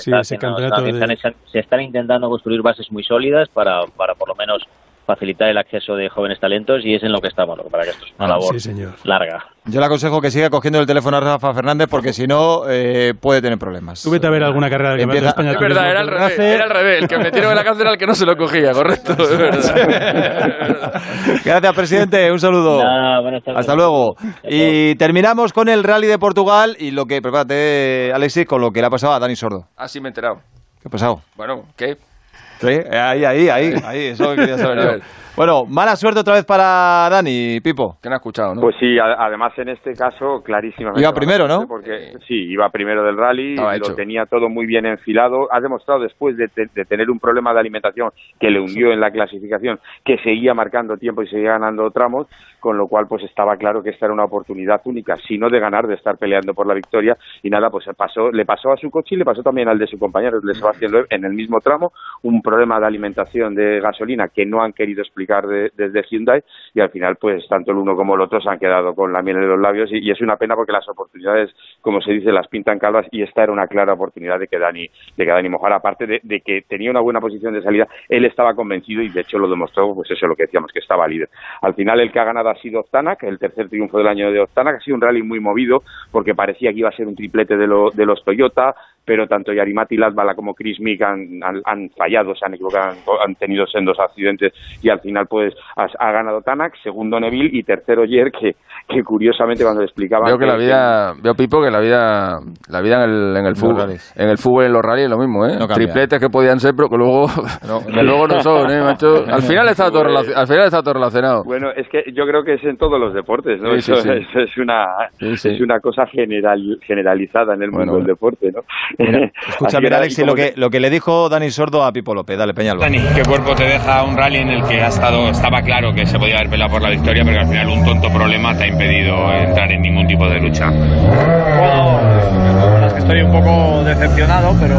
se están intentando construir bases muy sólidas para por lo menos facilitar el acceso de jóvenes talentos, y es en lo que estamos, para que esto es una labor larga. Yo le aconsejo que siga cogiendo el teléfono a Rafa Fernández, porque si no puede tener problemas. Tú vete a ver alguna carrera del Campeonato de España. Es verdad, era al revés. El que metieron en la cárcel era el que no se lo cogía, correcto. Es verdad. Gracias, presidente. Un saludo. Hasta luego. Y terminamos con el Rally de Portugal y lo que, prepárate, Alexis, con lo que le ha pasado a Dani Sordo. Ah, sí, me he enterado. ¿Qué ha pasado? Bueno, ¿qué? Sí, ahí, eso quería saber yo. Bueno, mala suerte otra vez para Dani, Pipo. ¿Quién ha escuchado, no? Pues sí, además en este caso, clarísimamente. Iba primero, ¿no? Porque sí, iba primero del rally, lo tenía todo muy bien enfilado. Ha demostrado después de tener un problema de alimentación que le hundió en la clasificación, que seguía marcando tiempo y seguía ganando tramos, con lo cual pues estaba claro que esta era una oportunidad única, si no de ganar, de estar peleando por la victoria. Y nada, pues le pasó a su coche y le pasó también al de su compañero, el de Sebastián Loeb, en el mismo tramo, un problema de alimentación de gasolina que no han querido explicar desde Hyundai, y al final pues tanto el uno como el otro se han quedado con la miel en los labios, y es una pena porque las oportunidades, como se dice, las pintan calvas, y esta era una clara oportunidad de que Dani mojara, aparte de que tenía una buena posición de salida. Él estaba convencido y de hecho lo demostró, pues eso es lo que decíamos, que estaba líder. Al final el que ha ganado ha sido Tanak, el tercer triunfo del año de Tanak. Ha sido un rally muy movido porque parecía que iba a ser un triplete de los Toyota, pero tanto Jari-Matti Latvala como Chris Meek han fallado, se han equivocado, han tenido sendos accidentes, y al final pues ha ganado Tanak, segundo Neville y tercero Jer, que curiosamente cuando le explicaban... Veo Pipo que la vida en el fútbol, en los rallies es lo mismo, No tripletes que podían ser, pero que luego no son, macho. Al final está todo relacionado. Bueno, es que yo creo que es en todos los deportes, ¿no? Sí. Es una cosa generalizada en el mundo del deporte, ¿no? Mira, escucha, mira, Alexis, lo que le dijo Dani Sordo a Pipo López. Dale, Peñalba. Dani, ¿qué cuerpo te deja un rally en el que estaba claro que se podía haber peleado por la victoria, pero al final un tonto problema te ha impedido entrar en ningún tipo de lucha? Bueno, la verdad es que estoy un poco decepcionado, pero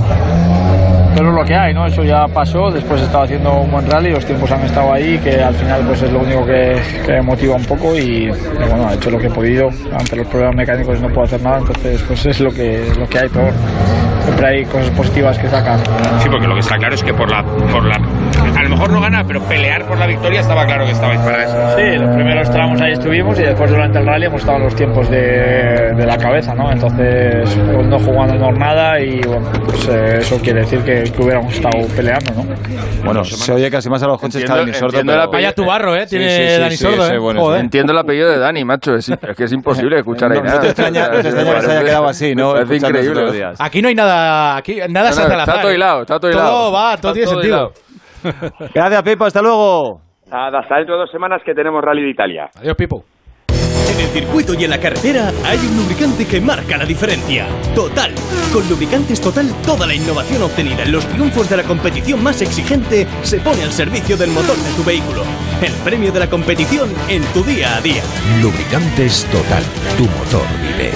es lo que hay, ¿no? Eso ya pasó. Después he estado haciendo un buen rally, los tiempos han estado ahí, que al final pues es lo único que me motiva un poco, y bueno, he hecho lo que he podido. Ante los problemas mecánicos no puedo hacer nada, entonces pues es lo que hay, pero siempre hay cosas positivas que sacar. Sí, porque lo que está claro es que por la a lo mejor no gana, pero pelear por la victoria estaba claro que estabais para eso. Sí, los primeros tramos ahí estuvimos, y después durante el rally hemos estado en los tiempos de la cabeza, ¿no? Entonces no jugándonos nada, y bueno, pues eso quiere decir que hubiéramos estado peleando, ¿no? Bueno, se oye casi más a los coches que a Dani Sordo. Vaya tu barro, tiene Dani Sordo, bueno, entiendo el apellido de Dani, macho. Es que es imposible escuchar ahí nada. No te extraña que se haya quedado así, ¿no? Es increíble. Aquí no hay nada, aquí nada se hace al azar. Está todo hilado, Todo tiene sentido. Gracias, Pipo, hasta luego. Nada, hasta dentro de 2 semanas que tenemos Rally de Italia. Adiós, Pipo. En el circuito y en la carretera hay un lubricante que marca la diferencia. Total. Con Lubricantes Total, toda la innovación obtenida en los triunfos de la competición más exigente se pone al servicio del motor de tu vehículo. El premio de la competición en tu día a día. Lubricantes Total. Tu motor vive.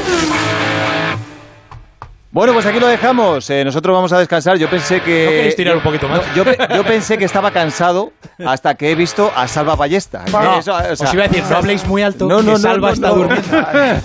Bueno, pues aquí lo dejamos. Nosotros vamos a descansar. Yo pensé que... ¿No queréis tirar un poquito más? No, yo pensé que estaba cansado hasta que he visto a Salva Ballesta. No, os iba a decir, no habléis muy alto, que Salva está durmiendo.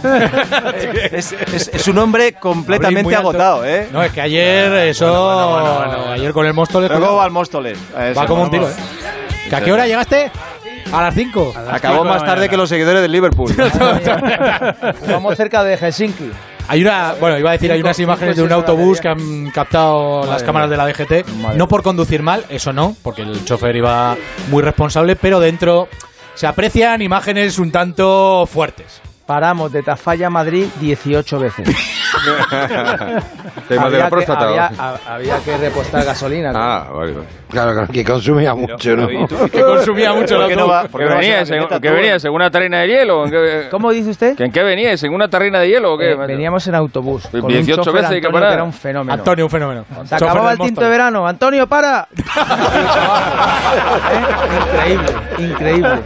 Es un hombre completamente agotado, ¿eh? No, es que ayer ayer con el Móstoles... Luego va al Móstoles. Va como un tiro, ¿eh? ¿Que a qué hora llegaste? A las 5. Acabó más tarde que los seguidores del Liverpool. Vamos cerca de Helsinki. Hay unas imágenes de un autobús que han captado las cámaras de la DGT, no por conducir mal, eso no, porque el chofer iba muy responsable, pero dentro se aprecian imágenes un tanto fuertes. Paramos de Tafalla a Madrid 18 veces. Tema de la próstata. Había que repostar gasolina. Vale. Claro, que consumía mucho, ¿no? Que consumía mucho el autobús. ¿Qué veníais? ¿En una tarrina de hielo? ¿Cómo dice usted? ¿En qué veníais? ¿En una tarrina de hielo o qué? Veníamos en autobús. Con 18 veces hay que parar. Que era un fenómeno. Antonio, un fenómeno. Se acababa el tinto de verano. Antonio, para. Increíble.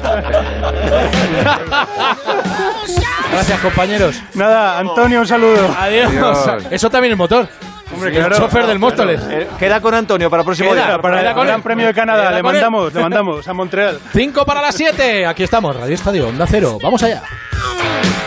Gracias, compañeros. Nada, Antonio, un saludo. Adiós. Eso también es motor. Hombre, el chofer del Móstoles. Queda con Antonio para el próximo día. Para el Gran Premio de Canadá. Le mandamos a Montreal. 5 para las 7. Aquí estamos, Radio Estadio, Onda Cero. Vamos allá.